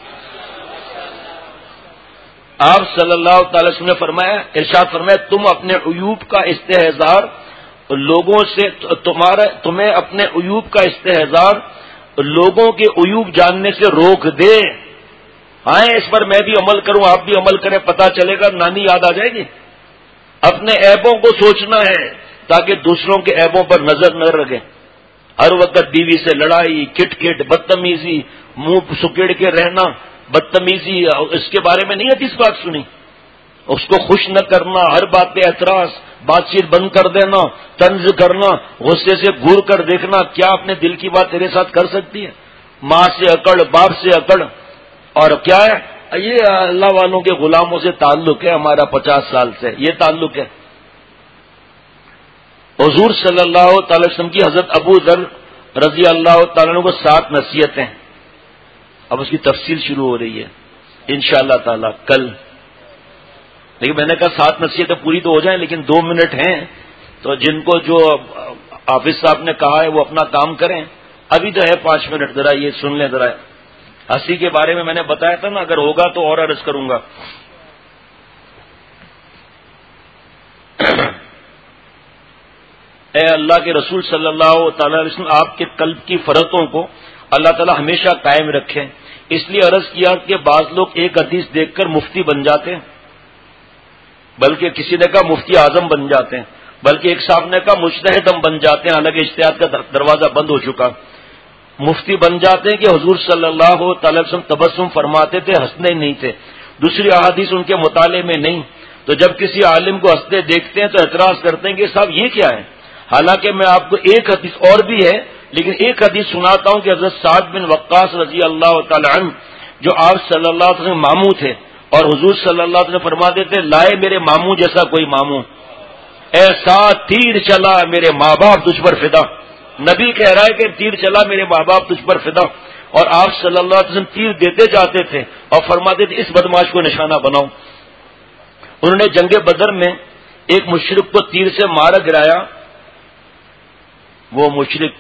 آپ صلی اللہ تعالی وسلم نے فرمایا، ارشاد فرمایا، تم اپنے عیوب کا استحضار لوگوں سے، تمہیں اپنے عیوب کا استحضار لوگوں کے عیوب جاننے سے روک دے. آئیں اس پر میں بھی عمل کروں، آپ بھی عمل کریں، پتہ چلے گا نانی یاد آ جائے گی. اپنے عیبوں کو سوچنا ہے تاکہ دوسروں کے عیبوں پر نظر نہ رکھے. ہر وقت بیوی سے لڑائی، کٹ کٹ، بدتمیزی، منہ سکیڑ کے رہنا، بدتمیزی، اس کے بارے میں نہیں حدیث بات سنی. اس کو خوش نہ کرنا، ہر بات پہ اعتراض، بات چیت بند کر دینا، طنز کرنا، غصے سے گور کر دیکھنا. کیا اپنے دل کی بات تیرے ساتھ کر سکتی ہے؟ ماں سے اکڑ، باپ سے اکڑ، اور کیا ہے یہ اللہ والوں کے غلاموں سے تعلق ہے ہمارا 50 سال سے، یہ تعلق ہے۔ حضور صلی اللہ تعالی وسلم کی حضرت ابو ذر رضی اللہ تعالیٰ عنہ کو 7 نصیحتیں، اب اس کی تفصیل شروع ہو رہی ہے انشاءاللہ تعالی کل، لیکن میں نے کہا 7 نصیحتیں پوری تو ہو جائیں، لیکن 2 منٹ ہیں تو جن کو جو حافظ صاحب نے کہا ہے وہ اپنا کام کریں، ابھی تو ہے 5 منٹ، ذرا یہ سن لیں۔ ذرا ہنسی کے بارے میں نے بتایا تھا نا، اگر ہوگا تو اور عرض کروں گا۔ اے اللہ کے رسول صلی اللہ تعالی علیہ وسلم، آپ کے قلب کی فرتوں کو اللہ تعالی ہمیشہ قائم رکھے۔ اس لیے عرض کیا کہ بعض لوگ ایک حدیث دیکھ کر مفتی بن جاتے ہیں، بلکہ کسی نے کہا مفتی اعظم بن جاتے ہیں، بلکہ ایک صاحب نے کہا مجتہدم بن جاتے ہیں، حالانکہ اجتہاد کا دروازہ بند ہو چکا۔ مفتی بن جاتے ہیں کہ حضور صلی اللہ تعالی وسلم تبسم فرماتے تھے، ہنسنے نہیں تھے، دوسری احادیث ان کے مطالعے میں نہیں، تو جب کسی عالم کو ہنستے دیکھتے ہیں تو اعتراض کرتے ہیں کہ صاحب یہ کیا ہے، حالانکہ میں آپ کو ایک حدیث اور بھی ہے، لیکن ایک حدیث سناتا ہوں کہ حضرت سعد بن وقاص رضی اللہ تعالی عنہ جو آپ صلی اللہ علیہ وسلم ماموں تھے، اور حضور صلی اللہ علیہ وسلم فرماتے تھے لائے میرے ماموں جیسا کوئی ماموں، ایسا تیر چلا میرے ماں باپ تجھ پر فدا، نبی کہہ رہا ہے کہ تیر چلا میرے ماں باپ تجھ پر فدا، اور آپ صلی اللہ علیہ وسلم تیر دیتے جاتے تھے اور فرماتے تھے اس بدماش کو نشانہ بناؤ۔ انہوں نے جنگ بدر میں ایک مشرک کو تیر سے مارا گرایا، وہ مشرک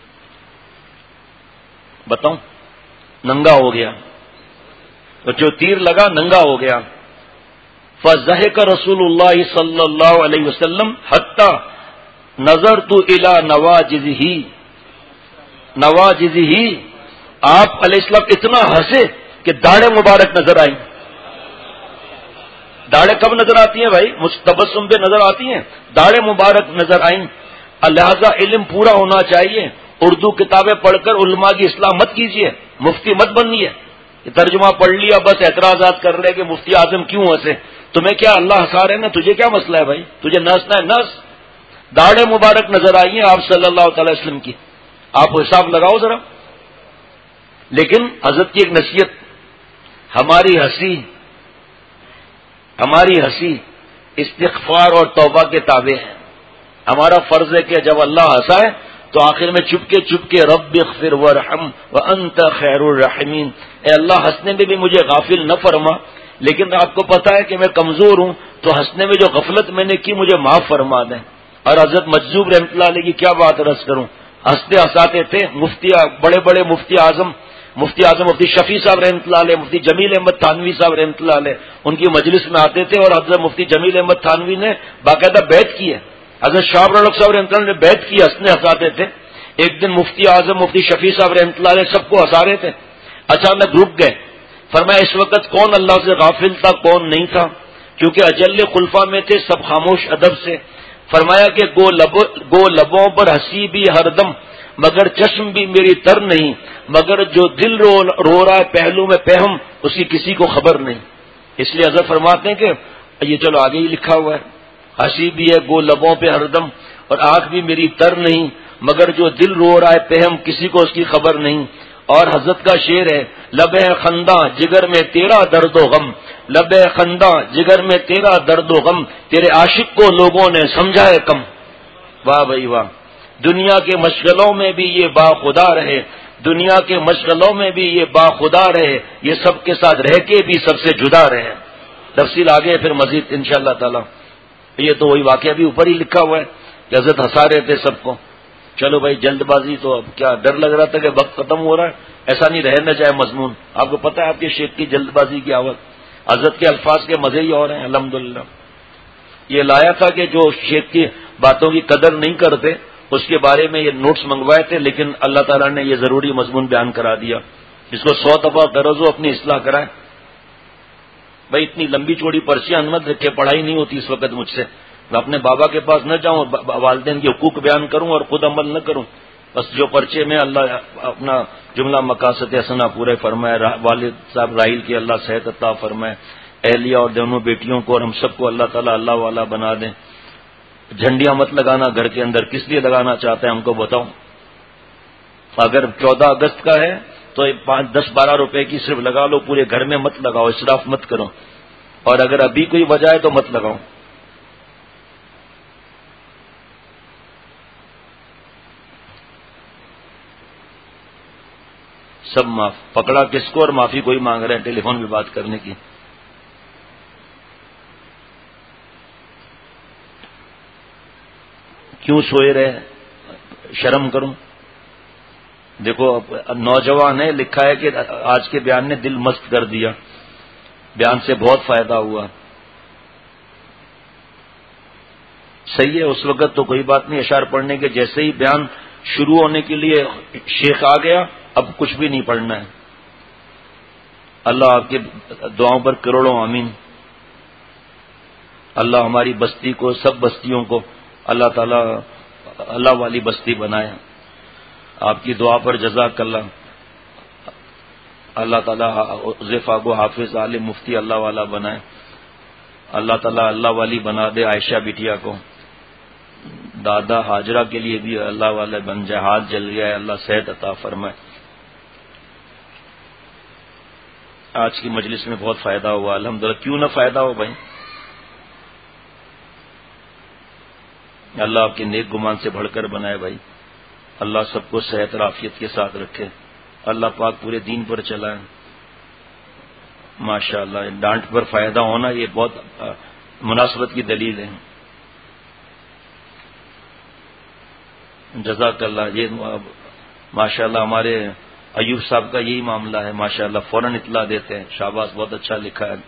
بتاؤں ننگا ہو گیا، تو جو تیر لگا ننگا ہو گیا۔ فضحک رسول اللہ صلی اللہ علیہ وسلم حتی نظرت الی نواجذہ، آپ علیہ السلام اتنا ہنسے کہ داڑھیں مبارک نظر آئیں۔ داڑھیں کب نظر آتی ہیں بھائی؟ تبسم پہ نظر آتی ہیں، داڑھیں مبارک نظر آئیں۔ لہذا علم پورا ہونا چاہیے، اردو کتابیں پڑھ کر علماء کی اصلاح مت کیجیے، مفتی مت بنیے، ترجمہ پڑھ لیا بس اعتراضات کر رہے کہ مفتی اعظم کیوں ہنسے، تمہیں کیا اللہ ہنسا رہے نا، تجھے کیا مسئلہ ہے بھائی، تجھے نسنا ہے نس۔ داڑھیں مبارک نظر آئی ہیں آپ صلی اللہ تعالی وسلم کی، آپ حساب لگاؤ ذرا۔ لیکن حضرت کی ایک نصیحت، ہماری ہنسی استغفار اور توبہ کے تابع ہے۔ ہمارا فرض ہے کہ جب اللہ ہنسائے تو آخر میں چپ کے رب اغفر وارحم وانت خیر الراحمین، اے اللہ ہنسنے میں بھی مجھے غافل نہ فرما، لیکن آپ کو پتا ہے کہ میں کمزور ہوں، تو ہنسنے میں جو غفلت میں نے کی مجھے معاف فرما دیں۔ اور حضرت مجذوب رحمۃ اللہ علیہ کی کیا بات عرض کروں، ہنستے ہنساتے تھے، بڑے بڑے مفتی اعظم مفتی شفیع صاحب رحمۃ اللہ علیہ، مفتی جمیل احمد تھانوی صاحب رحمۃ اللہ علیہ ان کی مجلس میں آتے تھے، اور حضرت مفتی جمیل احمد تھانوی نے باقاعدہ بیعت کی ہے، حضرت شاہ رولق صاحب رحمۃ اللہ نے بیعت کی، ہنسنے ہنساتے تھے۔ ایک دن مفتی اعظم مفتی شفیع صاحب رحمۃ اللہ علیہ سب کو ہنسا رہے تھے، اچانک رک گئے، فرمایا اس وقت کون اللہ سے غافل تھا کون نہیں تھا، کیونکہ اجل خلفا میں تھے سب خاموش ادب سے۔ فرمایا کہ گو لبوں پر ہنسی بھی ہر دم، مگر چشم بھی میری تر نہیں، مگر جو دل رو رہا ہے پہلو میں پہم، اس کی کسی کو خبر نہیں۔ اس لیے حضرت فرماتے ہیں کہ یہ چلو آگے ہی لکھا ہوا ہے، ہنسی بھی ہے گو لبوں پہ ہر دم، اور آنکھ بھی میری تر نہیں، مگر جو دل رو رہا ہے پہم، کسی کو اس کی خبر نہیں۔ اور حضرت کا شعر ہے، لب خنداں جگر میں تیرا درد و غم، لب خنداں جگر میں تیرا درد و غم، تیرے عاشق کو لوگوں نے سمجھا ہے کم۔ واہ بھائی واہ، دنیا کے مشغلوں میں بھی یہ با خدا رہے، دنیا کے مشغلوں میں بھی یہ با خدا رہے، یہ سب کے ساتھ رہ کے بھی سب سے جدا رہے۔ تفصیل آگے پھر مزید انشاءاللہ تعالی۔ یہ تو وہی واقعہ بھی اوپر ہی لکھا ہوا ہے کہ حضرت ہنسا رہے تھے سب کو۔ چلو بھائی جلد بازی تو اب کیا ڈر لگ رہا تھا کہ وقت ختم ہو رہا ہے، ایسا نہیں رہنا چاہے مضمون، آپ کو پتہ ہے آپ کے شیخ کی جلد بازی کی آواز، حضرت کے الفاظ کے مزے ہی اور ہیں الحمدللہ۔ یہ لایا تھا کہ جو شیخ کی باتوں کی قدر نہیں کرتے اس کے بارے میں یہ نوٹس منگوائے تھے، لیکن اللہ تعالیٰ نے یہ ضروری مضمون بیان کرا دیا، اس کو 100 دفعہ غرض ہو اپنی اصلاح کرائے۔ بھائی اتنی لمبی چوڑی پرچیاں مت رکھے، پڑھائی نہیں ہوتی اس وقت مجھ سے، میں اپنے بابا کے پاس نہ جاؤں، والدین کے حقوق بیان کروں اور خود عمل نہ کروں، بس جو پرچے میں اللہ اپنا جملہ مقاصد حسنہ پورے فرمائے، والد صاحب راحیل کی اللہ صحت عطا فرمائے، اہلیہ اور دونوں بیٹیوں کو اور ہم سب کو اللہ تعالیٰ اللہ والا بنا دیں۔ جھنڈیاں مت لگانا گھر کے اندر، کس لیے لگانا چاہتے ہیں ہم کو بتاؤ؟ اگر 14 اگست کا ہے تو 10-12 روپے کی صرف لگا لو، پورے گھر میں مت لگاؤ، اسراف مت کرو، اور اگر ابھی کوئی وجہ ہے تو مت لگاؤ۔ سب معاف، پکڑا کس کو اور معافی کوئی مانگ رہے ہیں ٹیلی فون پہ بات کرنے کی۔ کیوں سوئے رہے؟ شرم کروں۔ دیکھو نوجوان ہے، لکھا ہے کہ آج کے بیان نے دل مست کر دیا، بیان سے بہت فائدہ ہوا۔ صحیح ہے، اس وقت تو کوئی بات نہیں، اشعار پڑھنے کے جیسے ہی بیان شروع ہونے کے لیے شیخ آ گیا، اب کچھ بھی نہیں پڑھنا ہے۔ اللہ آپ کے دعاؤں پر کروڑوں آمین۔ اللہ ہماری بستی کو، سب بستیوں کو اللہ تعالی اللہ والی بستی بنائے۔ آپ کی دعا پر جزاک اللہ۔ اللہ تعالیٰ حذیفہ کو حافظ عالم مفتی اللہ والا بنائے۔ اللہ تعالیٰ اللہ والی بنا دے عائشہ بٹیا کو۔ دادا حاجرہ کے لیے بھی اللہ والے بن جائے، ہاتھ جل گیا ہے، اللہ صحت عطا فرمائے۔ آج کی مجلس میں بہت فائدہ ہوا الحمدللہ، کیوں نہ فائدہ ہو بھائی۔ اللہ آپ کے نیک گمان سے بڑھ کر بنائے بھائی، اللہ سب کو صحت اور عافیت کے ساتھ رکھے، اللہ پاک پورے دین پر چلائے۔ ماشاء اللہ، ڈانٹ پر فائدہ ہونا یہ بہت مناسبت کی دلیل ہے۔ جزاک اللہ۔ یہ ماشاء اللہ ہمارے ایوب صاحب کا یہی معاملہ ہے، ماشاء اللہ فوراً اطلاع دیتے ہیں، شاباش بہت اچھا لکھا ہے۔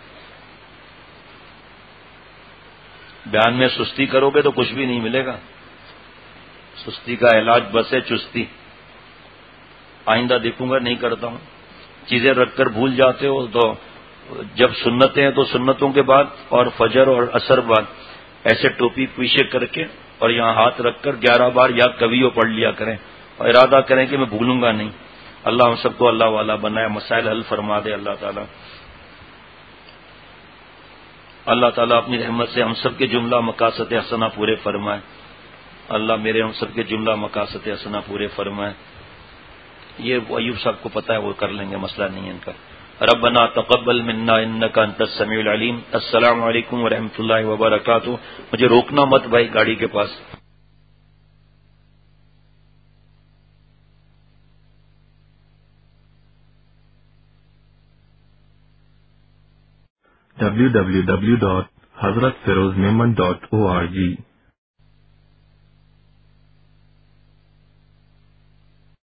بیان میں سستی کرو گے تو کچھ بھی نہیں ملے گا، سستی کا علاج بس ہے چستی۔ آئندہ دیکھوں گا، نہیں کرتا ہوں، چیزیں رکھ کر بھول جاتے ہو، تو جب سنتیں ہیں تو سنتوں کے بعد اور فجر اور عصر بعد ایسے ٹوپی پیچھے کر کے اور یہاں ہاتھ رکھ کر 11 بار یا کبھیوں پڑھ لیا کریں اور ارادہ کریں کہ میں بھولوں گا نہیں۔ اللہ ہم سب کو اللہ والا بنائے، مسائل حل فرما دے اللہ تعالیٰ۔ اللہ تعالیٰ اپنی رحمت سے ہم سب کے جملہ مقاصد حسنہ پورے فرمائے۔ اللہ میرے ہم سب کے جملہ مقاصد حسنہ پورے فرمائے۔ یہ ایوب صاحب کو پتہ ہے، وہ کر لیں گے، مسئلہ نہیں ہے ان کا۔ ربنا تقبل منا انک انت السمیع العلیم۔ السلام علیکم ورحمۃ اللہ وبرکاتہ۔ مجھے روکنا مت بھائی گاڑی کے پاس۔ www.hazratfirozmemon.org